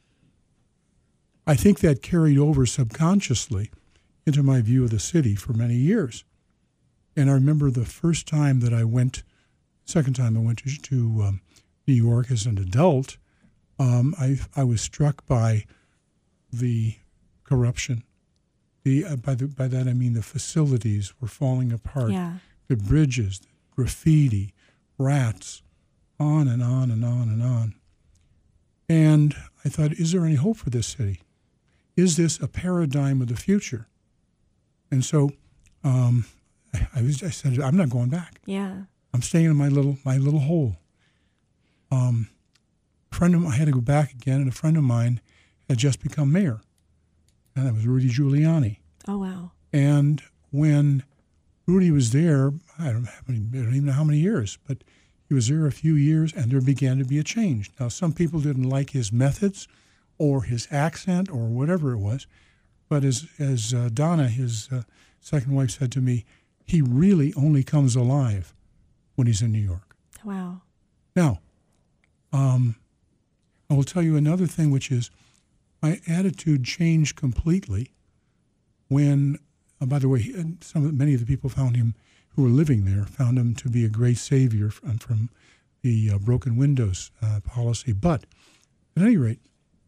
S1: I think that carried over subconsciously into my view of the city for many years. And I remember the first time that I went, second time I went to, to um, New York as an adult, um, I I was struck by the corruption. The uh, by the by that I mean the facilities were falling apart.
S2: Yeah.
S1: The bridges, the graffiti, rats, on and on and on and on. And I thought, is there any hope for this city? Is this a paradigm of the future? And so um, I, I, was, I said, I'm not going back.
S2: Yeah.
S1: I'm staying in my little my little hole. Um, a friend of mine, I had to go back again, and a friend of mine had just become mayor, and that was Rudy Giuliani.
S2: Oh, wow.
S1: And when Rudy was there, I don't, know how many, I don't even know how many years, but he was there a few years, and there began to be a change. Now, some people didn't like his methods or his accent or whatever it was, but as, as uh, Donna, his uh, second wife, said to me, he really only comes alive when he's in New York.
S2: Wow. Now,
S1: um, I will tell you another thing, which is my attitude changed completely when, uh, by the way, some many of the people found him who were living there found him to be a great savior from, from the uh, broken windows uh, policy. But at any rate,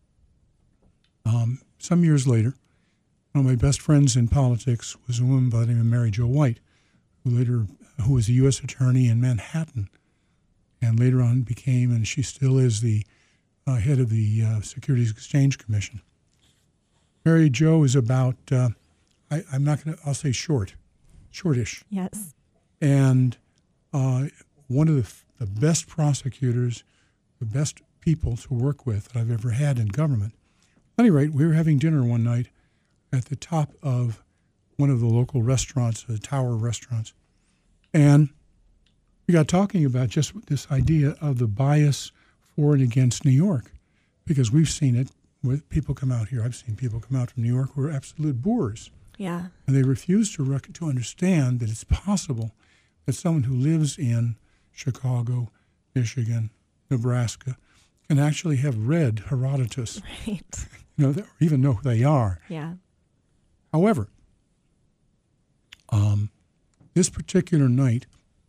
S1: um, some years later, one of my best friends in politics was a woman by the name of Mary Jo White, who later who was a U S attorney in Manhattan, and later on became, and she still is, the uh, head of the uh, Securities Exchange Commission. Mary Jo is about, uh, I, I'm not going to, I'll say short, shortish.
S2: Yes.
S1: And uh, one of the, the best prosecutors, the best people to work with that I've ever had in government. At any rate, we were having dinner one night at the top of one of the local restaurants, the Tower restaurants. And we got talking about just this idea of the bias for and against New York, because we've seen it with people come out here. I've seen people come out from New York who are absolute boors.
S2: Yeah.
S1: And they refuse to rec- to understand that it's possible that someone who lives in Chicago, Michigan, Nebraska, can actually have read Herodotus,
S2: Right.
S1: you know, or even know who they are.
S2: Yeah.
S1: However, um, this particular night,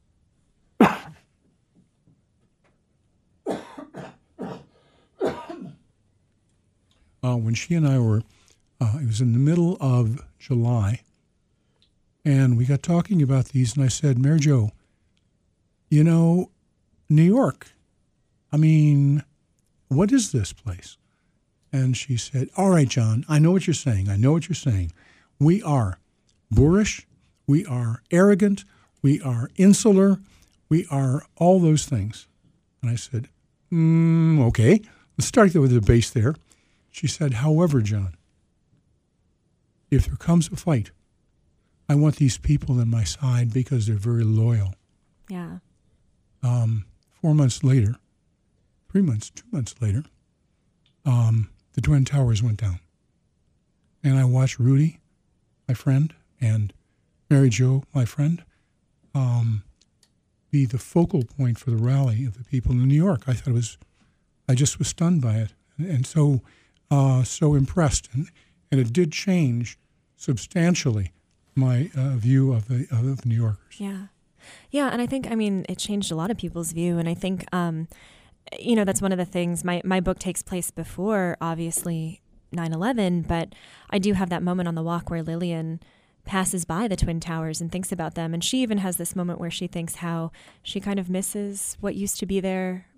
S1: uh, when she and I were, uh, it was in the middle of July, and we got talking about these, and I said, Mary Jo, you know, New York, I mean, what is this place? And she said, all right, John, I know what you're saying. I know what you're saying. We are boorish. We are arrogant. We are insular. We are all those things. And I said, mm, okay, let's start with the base there. She said, however, John, if there comes a fight, I want these people on my side because they're very loyal.
S2: Yeah.
S1: Um, four months later, three months, two months later, um, the Twin Towers went down. And I watched Rudy, my friend, and Mary Jo, my friend, um, be the focal point for the rally of the people in New York. I thought it was, I just was stunned by it, and, and so, uh, so impressed. And, and it did change substantially my uh, view of the of New Yorkers.
S2: Yeah. Yeah, and I think, I mean, it changed a lot of people's view, and I think, um, you know, that's one of the things. My, my book takes place before, obviously, nine eleven, but I do have that moment on the walk where Lillian passes by the Twin Towers and thinks about them, and she even has this moment where she thinks how she kind of misses what used to be there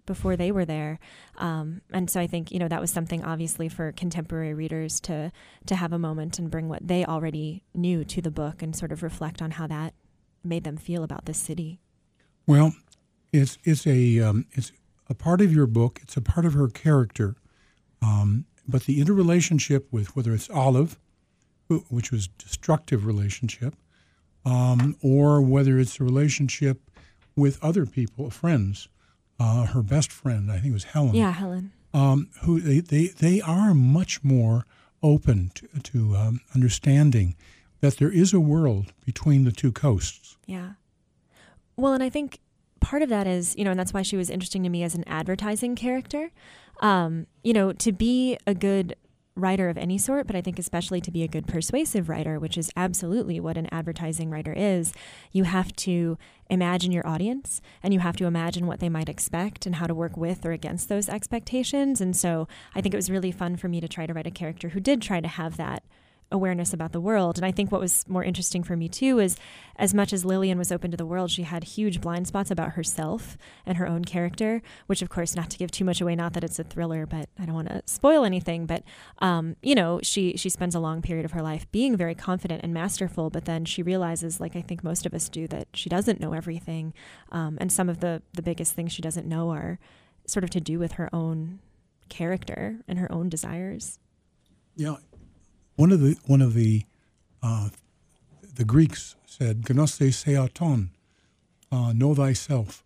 S2: before they were there. Um, and so I think, you know, that was something obviously for contemporary readers to to have a moment and bring what they already knew to the book and sort of reflect on how that made them feel about this city.
S1: Well, it's it's a um, it's a part of your book. It's a part of her character. Um, but the interrelationship with whether it's Olive, who, which was destructive relationship, um, or whether it's a relationship with other people, friends, uh, her best friend, I think it was Helen.
S2: Yeah, Helen.
S1: Um, who they, they, they are much more open to, to um, understanding that there is a world between the two coasts.
S2: Yeah. Well, and I think part of that is, you know, and that's why she was interesting to me as an advertising character. Um, you know, to be a good writer of any sort, but I think especially to be a good persuasive writer, which is absolutely what an advertising writer is, you have to imagine your audience and you have to imagine what they might expect and how to work with or against those expectations. And so I think it was really fun for me to try to write a character who did try to have that awareness about the world. And I think what was more interesting for me too is as much as Lillian was open to the world, she had huge blind spots about herself and her own character, which of course, not to give too much away, not that it's a thriller, but I don't want to spoil anything, but um, you know, she she spends a long period of her life being very confident and masterful, but then she realizes, like I think most of us do, that she doesn't know everything. Um, and some of the, the biggest things she doesn't know are sort of to do with her own character and her own desires.
S1: Yeah. One of the one of the uh, the Greeks said, "Gnoste seaton," uh, know thyself,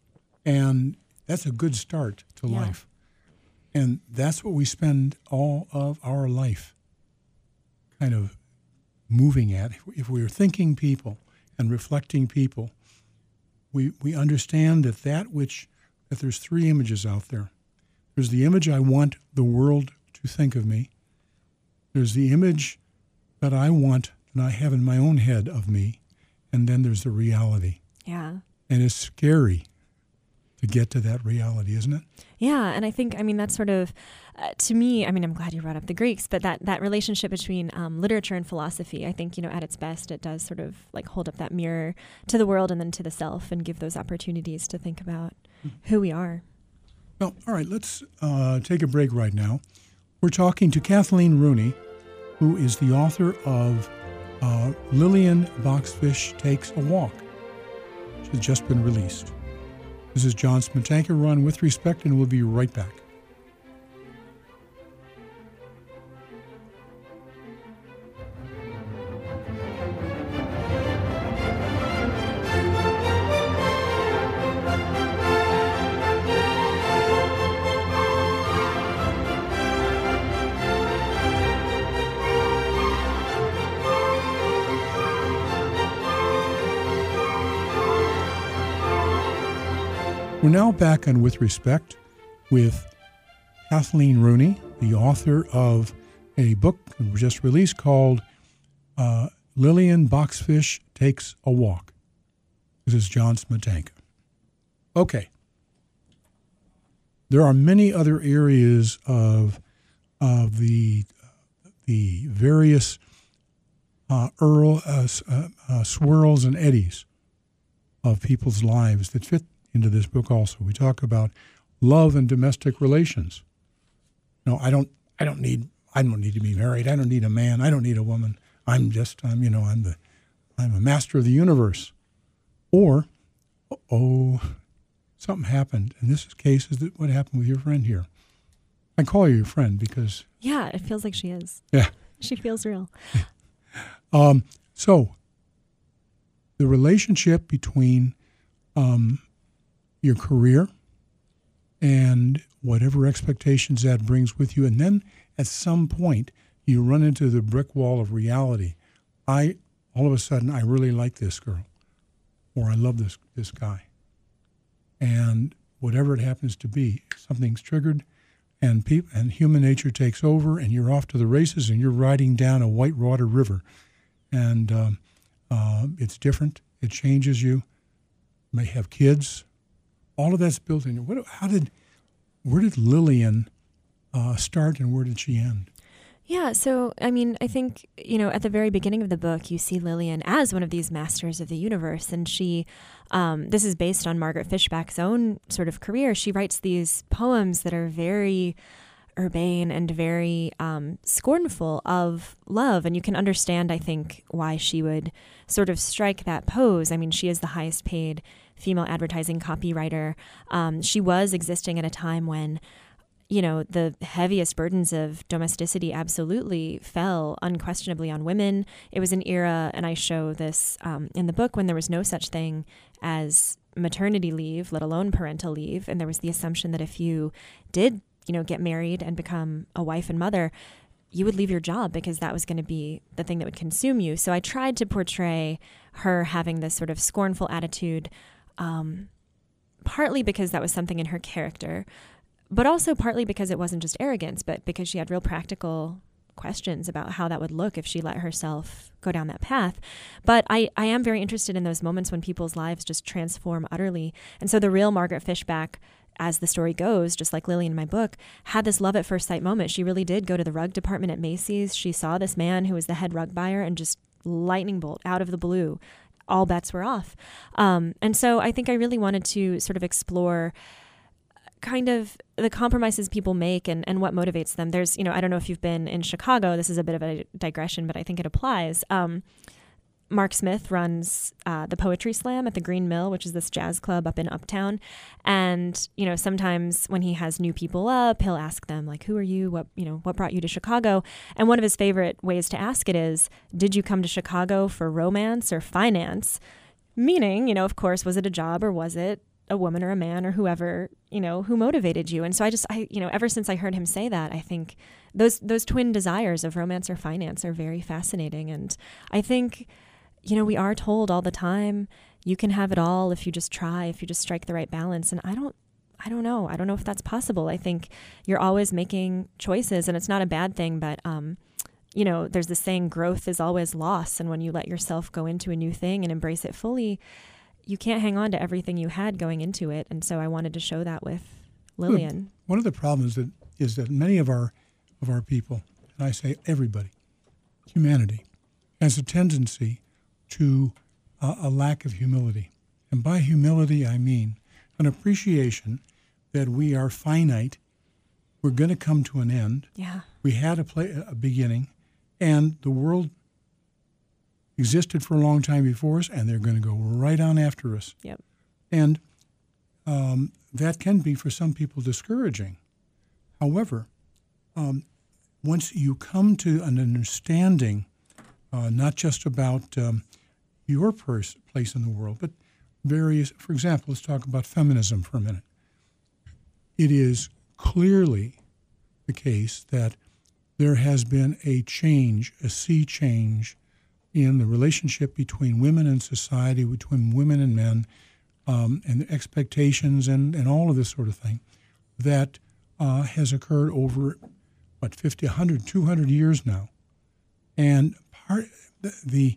S1: and that's a good start to
S2: Yeah.
S1: life. And that's what we spend all of our life kind of moving at. If we're thinking people and reflecting people, we we understand that that which that there's three images out there. There's the image I want the world to think of me. There's the image that I want and I have in my own head of me, and then there's the reality.
S2: Yeah.
S1: And it's scary to get to that reality, isn't it?
S2: Yeah, and I think, I mean, that's sort of, uh, to me, I mean, I'm glad you brought up the Greeks, but that, that relationship between um, literature and philosophy, I think, you know, at its best, it does sort of like hold up that mirror to the world and then to the self and give those opportunities to think about who we are.
S1: Well, all right, let's uh, take a break right now. We're talking to Kathleen Rooney, who is the author of uh, Lillian Boxfish Takes a Walk. She's just been released. This is John Smetanka, Run with Respect, and we'll be right back. We're now back on With Respect with Kathleen Rooney, the author of a book just released called uh, Lillian Boxfish Takes a Walk. This is John Smetanka. Okay. There are many other areas of of the the various uh, Earl uh, uh, uh, swirls and eddies of people's lives that fit into this book also. We talk about love and domestic relations. No, I don't I don't need I don't need to be married. I don't need a man. I don't need a woman. I'm just I'm you know, I'm the I'm a master of the universe. Or oh, something happened. In this case is that what happened with your friend here. I call you your friend because
S2: Yeah, it feels like she is.
S1: Yeah.
S2: She feels real.
S1: um so the relationship between um your career and whatever expectations that brings with you. And then at some point, you run into the brick wall of reality. I, all of a sudden, I really like this girl, or I love this this guy. And whatever it happens to be, something's triggered, and peop- and human nature takes over, and you're off to the races, and you're riding down a white water river. And um, uh, it's different. It changes you. You may have kids. All of that's built in. What, how did, where did Lillian uh, start and where did she end?
S2: Yeah, so I mean, I think, you know, at the very beginning of the book, you see Lillian as one of these masters of the universe. And she, um, this is based on Margaret Fishback's own sort of career. She writes these poems that are very urbane and very um, scornful of love. And you can understand, I think, why she would sort of strike that pose. I mean, she is the highest paid female advertising copywriter. Um, she was existing at a time when, you know, the heaviest burdens of domesticity absolutely fell unquestionably on women. It was an era, and I show this um, in the book, when there was no such thing as maternity leave, let alone parental leave. And there was the assumption that if you did, you know, get married and become a wife and mother, you would leave your job because that was going to be the thing that would consume you. So I tried to portray her having this sort of scornful attitude, um, partly because that was something in her character, but also partly because it wasn't just arrogance, but because she had real practical questions about how that would look if she let herself go down that path. But I, I am very interested in those moments when people's lives just transform utterly. And so the real Margaret Fishback, as the story goes, just like Lily in my book, had this love at first sight moment. She really did go to the rug department at Macy's. She saw this man who was the head rug buyer, and just lightning bolt out of the blue, all bets were off. Um, and so I think I really wanted to sort of explore kind of the compromises people make and, and what motivates them. There's, you know, I don't know if you've been in Chicago. This is a bit of a digression, but I think it applies. Um, Mark Smith runs uh, the Poetry Slam at the Green Mill, which is this jazz club up in Uptown. And, you know, sometimes when he has new people up, he'll ask them, like, who are you? What, you know, what brought you to Chicago? And one of his favorite ways to ask it is, did you come to Chicago for romance or finance? Meaning, you know, of course, was it a job or was it a woman or a man or whoever, you know, who motivated you? And so I just, I, you know, ever since I heard him say that, I think those, those twin desires of romance or finance are very fascinating. And I think, you know, we are told all the time, you can have it all if you just try, if you just strike the right balance. And I don't, I don't know. I don't know if that's possible. I think you're always making choices, and it's not a bad thing, but, um, you know, there's this saying, growth is always loss. And when you let yourself go into a new thing and embrace it fully, you can't hang on to everything you had going into it. And so I wanted to show that with Lillian.
S1: One of the problems that is that many of our of our people, and I say everybody, humanity, has a tendency to uh, a lack of humility. And by humility, I mean an appreciation that we are finite. We're going to come to an end.
S2: Yeah.
S1: We had a, play, a beginning, and the world existed for a long time before us, and they're going to go right on after us.
S2: Yep.
S1: And um, that can be, for some people, discouraging. However, um, once you come to an understanding, uh, not just about um, your pers- place in the world, but various, for example, let's talk about feminism for a minute. It is clearly the case that there has been a change, a sea change, in the relationship between women and society, between women and men, um, and the expectations and, and all of this sort of thing that uh, has occurred over, what, fifty, one hundred, two hundred years now. And part the, the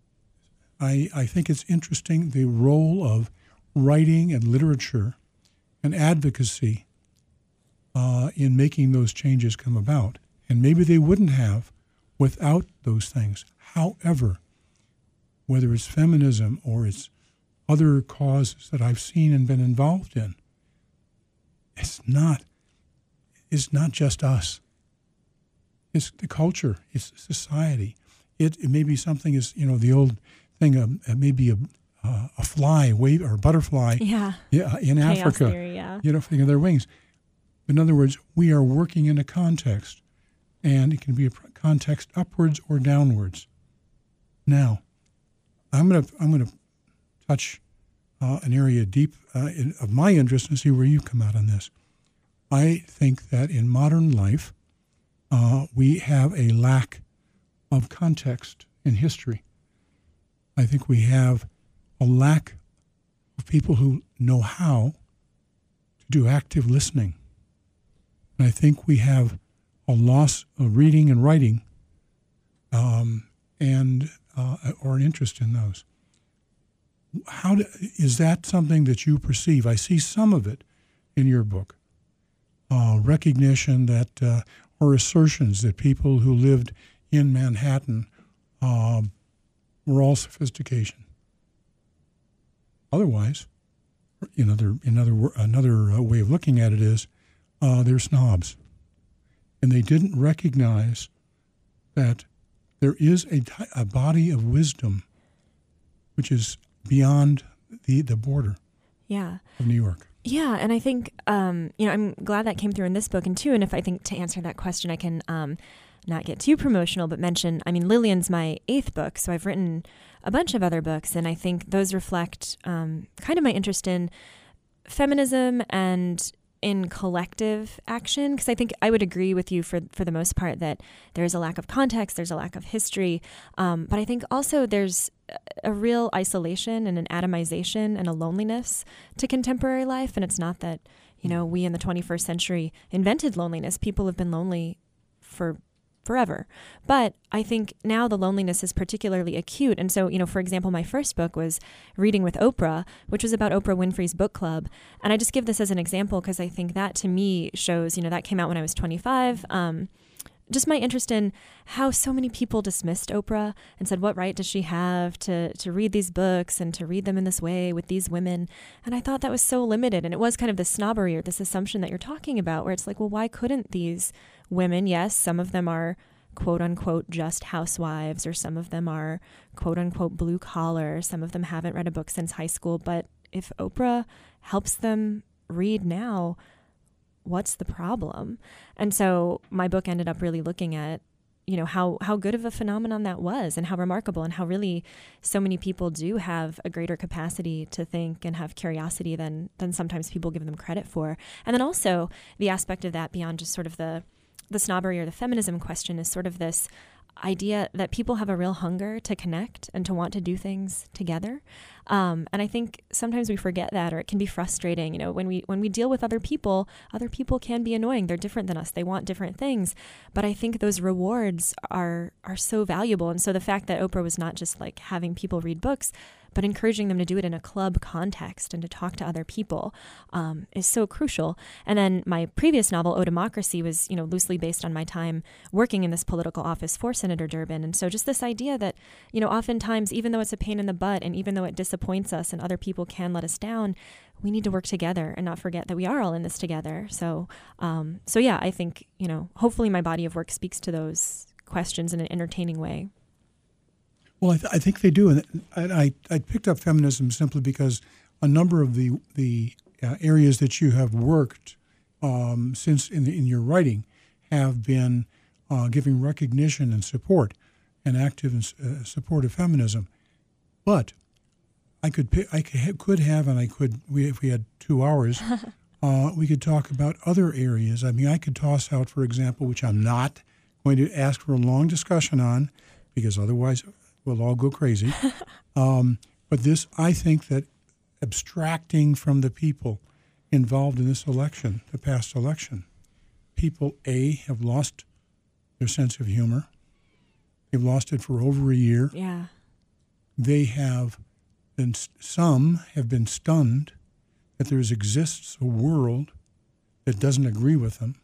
S1: I, I think it's interesting, the role of writing and literature and advocacy uh, in making those changes come about. And maybe they wouldn't have without those things. However, whether it's feminism or it's other causes that I've seen and been involved in, it's not, it's not just us. It's the culture. It's society. It, it may be something as, you know, the old thing, um, uh, maybe a, uh, a fly, wave or a butterfly
S2: Yeah.
S1: Yeah, in
S2: Chaos
S1: Africa,
S2: theory, yeah.
S1: you know, flipping their wings. In other words, we are working in a context, and it can be a context upwards or downwards. Now, I'm gonna I'm gonna touch uh, an area deep uh, in, of my interest and see where you come out on this. I think that in modern life, uh, we have a lack of context in history. I think we have a lack of people who know how to do active listening. And I think we have a loss of reading and writing um, and uh, or an interest in those. How do, is that something that you perceive? I see some of it in your book. Uh, recognition that, uh, or assertions that people who lived in Manhattan um, were all sophistication. Otherwise, another another another uh, way of looking at it is uh, they're snobs, and they didn't recognize that there is a, a body of wisdom which is beyond the, the border
S2: yeah.
S1: of New York.
S2: Yeah, and I think, um, you know, I'm glad that came through in this book, and too, and if I think to answer that question, I can um, not get too promotional, but mention, I mean, Lillian's my eighth book, so I've written a bunch of other books, and I think those reflect um, kind of my interest in feminism and in collective action, because I think I would agree with you for for the most part that there's a lack of context, there's a lack of history, um, but I think also there's a real isolation and an atomization and a loneliness to contemporary life, and it's not that, you know, we in the twenty-first century invented loneliness. People have been lonely for forever. But I think now the loneliness is particularly acute. And so, you know, for example, my first book was Reading with Oprah, which was about Oprah Winfrey's book club. And I just give this as an example because I think that to me shows, you know, that came out when I was twenty-five. Um, just my interest in how so many people dismissed Oprah and said, what right does she have to to read these books and to read them in this way with these women? And I thought that was so limited. And it was kind of this snobbery or this assumption that you're talking about, where it's like, well, why couldn't these women, yes, some of them are quote unquote just housewives, or some of them are quote unquote blue collar, some of them haven't read a book since high school, but if Oprah helps them read now, what's the problem? And so my book ended up really looking at, you know, how, how good of a phenomenon that was and how remarkable, and how really so many people do have a greater capacity to think and have curiosity than, than sometimes people give them credit for. And then also the aspect of that beyond just sort of the, the snobbery or the feminism question is sort of this idea that people have a real hunger to connect and to want to do things together. Um, and I think sometimes we forget that, or it can be frustrating. You know, when we when we deal with other people, other people can be annoying. They're different than us. They want different things. But I think those rewards are are so valuable. And so the fact that Oprah was not just like having people read books, but encouraging them to do it in a club context and to talk to other people um, is so crucial. And then my previous novel, O Democracy, was, you know, loosely based on my time working in this political office for Senator Durbin. And so just this idea that, you know, oftentimes, even though it's a pain in the butt and even though it disappoints us and other people can let us down, we need to work together and not forget that we are all in this together. So, um, so yeah, I think, you know, hopefully my body of work speaks to those questions in an entertaining way.
S1: Well, I, th- I think they do, and I, I picked up feminism simply because a number of the the uh, areas that you have worked um, since in, the, in your writing have been uh, giving recognition and support and active and uh, support of feminism. But I could pick, I could have, and I could, we, if we had two hours, uh, we could talk about other areas. I mean, I could toss out, for example, which I'm not going to ask for a long discussion on, because otherwise we'll all go crazy. Um, but this, I think that abstracting from the people involved in this election, the past election, people, A, have lost their sense of humor. They've lost it for over a year.
S2: Yeah.
S1: They have been, some have been stunned that there exists a world that doesn't agree with them.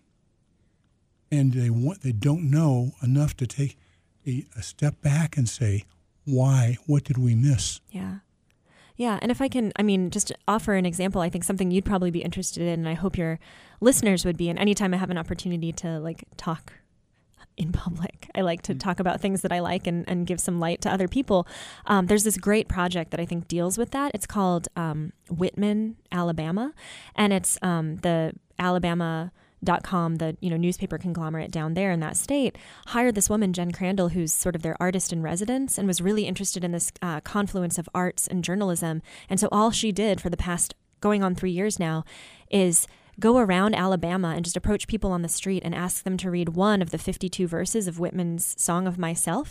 S1: And they want, they don't know enough to take a, a step back and say, why? What did we miss?
S2: Yeah. Yeah. And if I can, I mean, just offer an example, I think something you'd probably be interested in, and I hope your listeners would be, and anytime I have an opportunity to like talk in public, I like to talk about things that I like and, and give some light to other people. Um, there's this great project that I think deals with that. It's called um, Whitman, Alabama, and it's um, the Alabama dot com, the you know newspaper conglomerate down there in that state, hired this woman, Jen Crandall, who's sort of their artist in residence, and was really interested in this uh, confluence of arts and journalism. And so all she did for the past going on three years now is go around Alabama and just approach people on the street and ask them to read one of the fifty-two verses of Whitman's Song of Myself.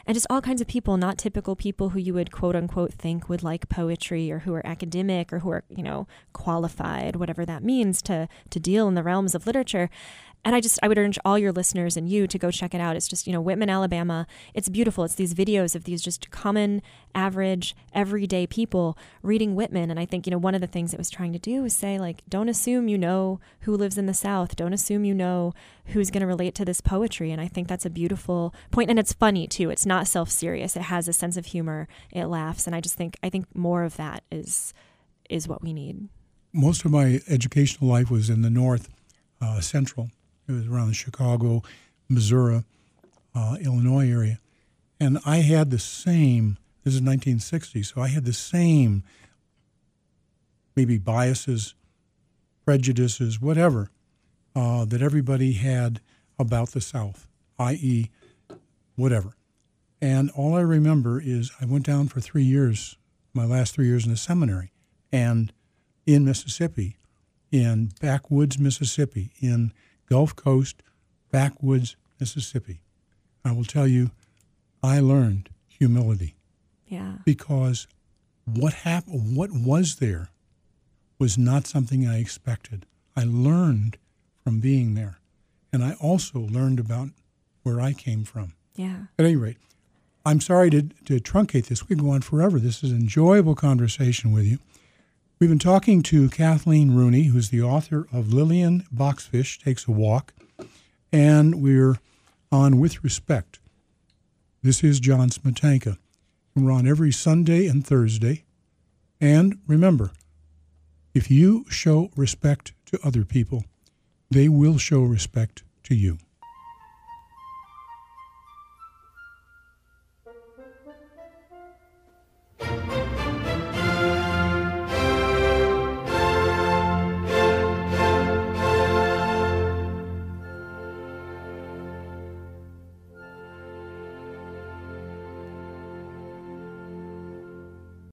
S2: and just all kinds of people, not typical people who you would quote unquote think would like poetry or who are academic or who are, you know, qualified, whatever that means, to to deal in the realms of literature. And I just, I would urge all your listeners and you to go check it out. It's just, you know, Whitman, Alabama. It's beautiful. It's these videos of these just common, average, everyday people reading Whitman. And I think, you know, one of the things it was trying to do was say, like, don't assume you know who lives in the South. Don't assume you know who's going to relate to this poetry. And I think that's a beautiful point. And it's funny, too. It's not self-serious. It has a sense of humor. It laughs. And I just think, I think more of that is is what we need.
S1: Most of my educational life was in the North uh, Central. It was around the Chicago, Missouri, uh, Illinois area. And I had the same, this is nineteen sixty, so I had the same maybe biases, prejudices, whatever, uh, that everybody had about the South, that is whatever. And all I remember is I went down for three years, my last three years in the seminary, and in Mississippi, in backwoods Mississippi, in Gulf Coast, backwoods Mississippi. I will tell you, I learned humility.
S2: Yeah.
S1: Because what happened, what was there was not something I expected. I learned from being there. And I also learned about where I came from.
S2: Yeah.
S1: At any rate, I'm sorry to, to truncate this. We could go on forever. This is an enjoyable conversation with you. We've been talking to Kathleen Rooney, who's the author of Lillian Boxfish Takes a Walk, and we're on With Respect. This is John Smetanka. We're on every Sunday and Thursday. And remember, if you show respect to other people, they will show respect to you.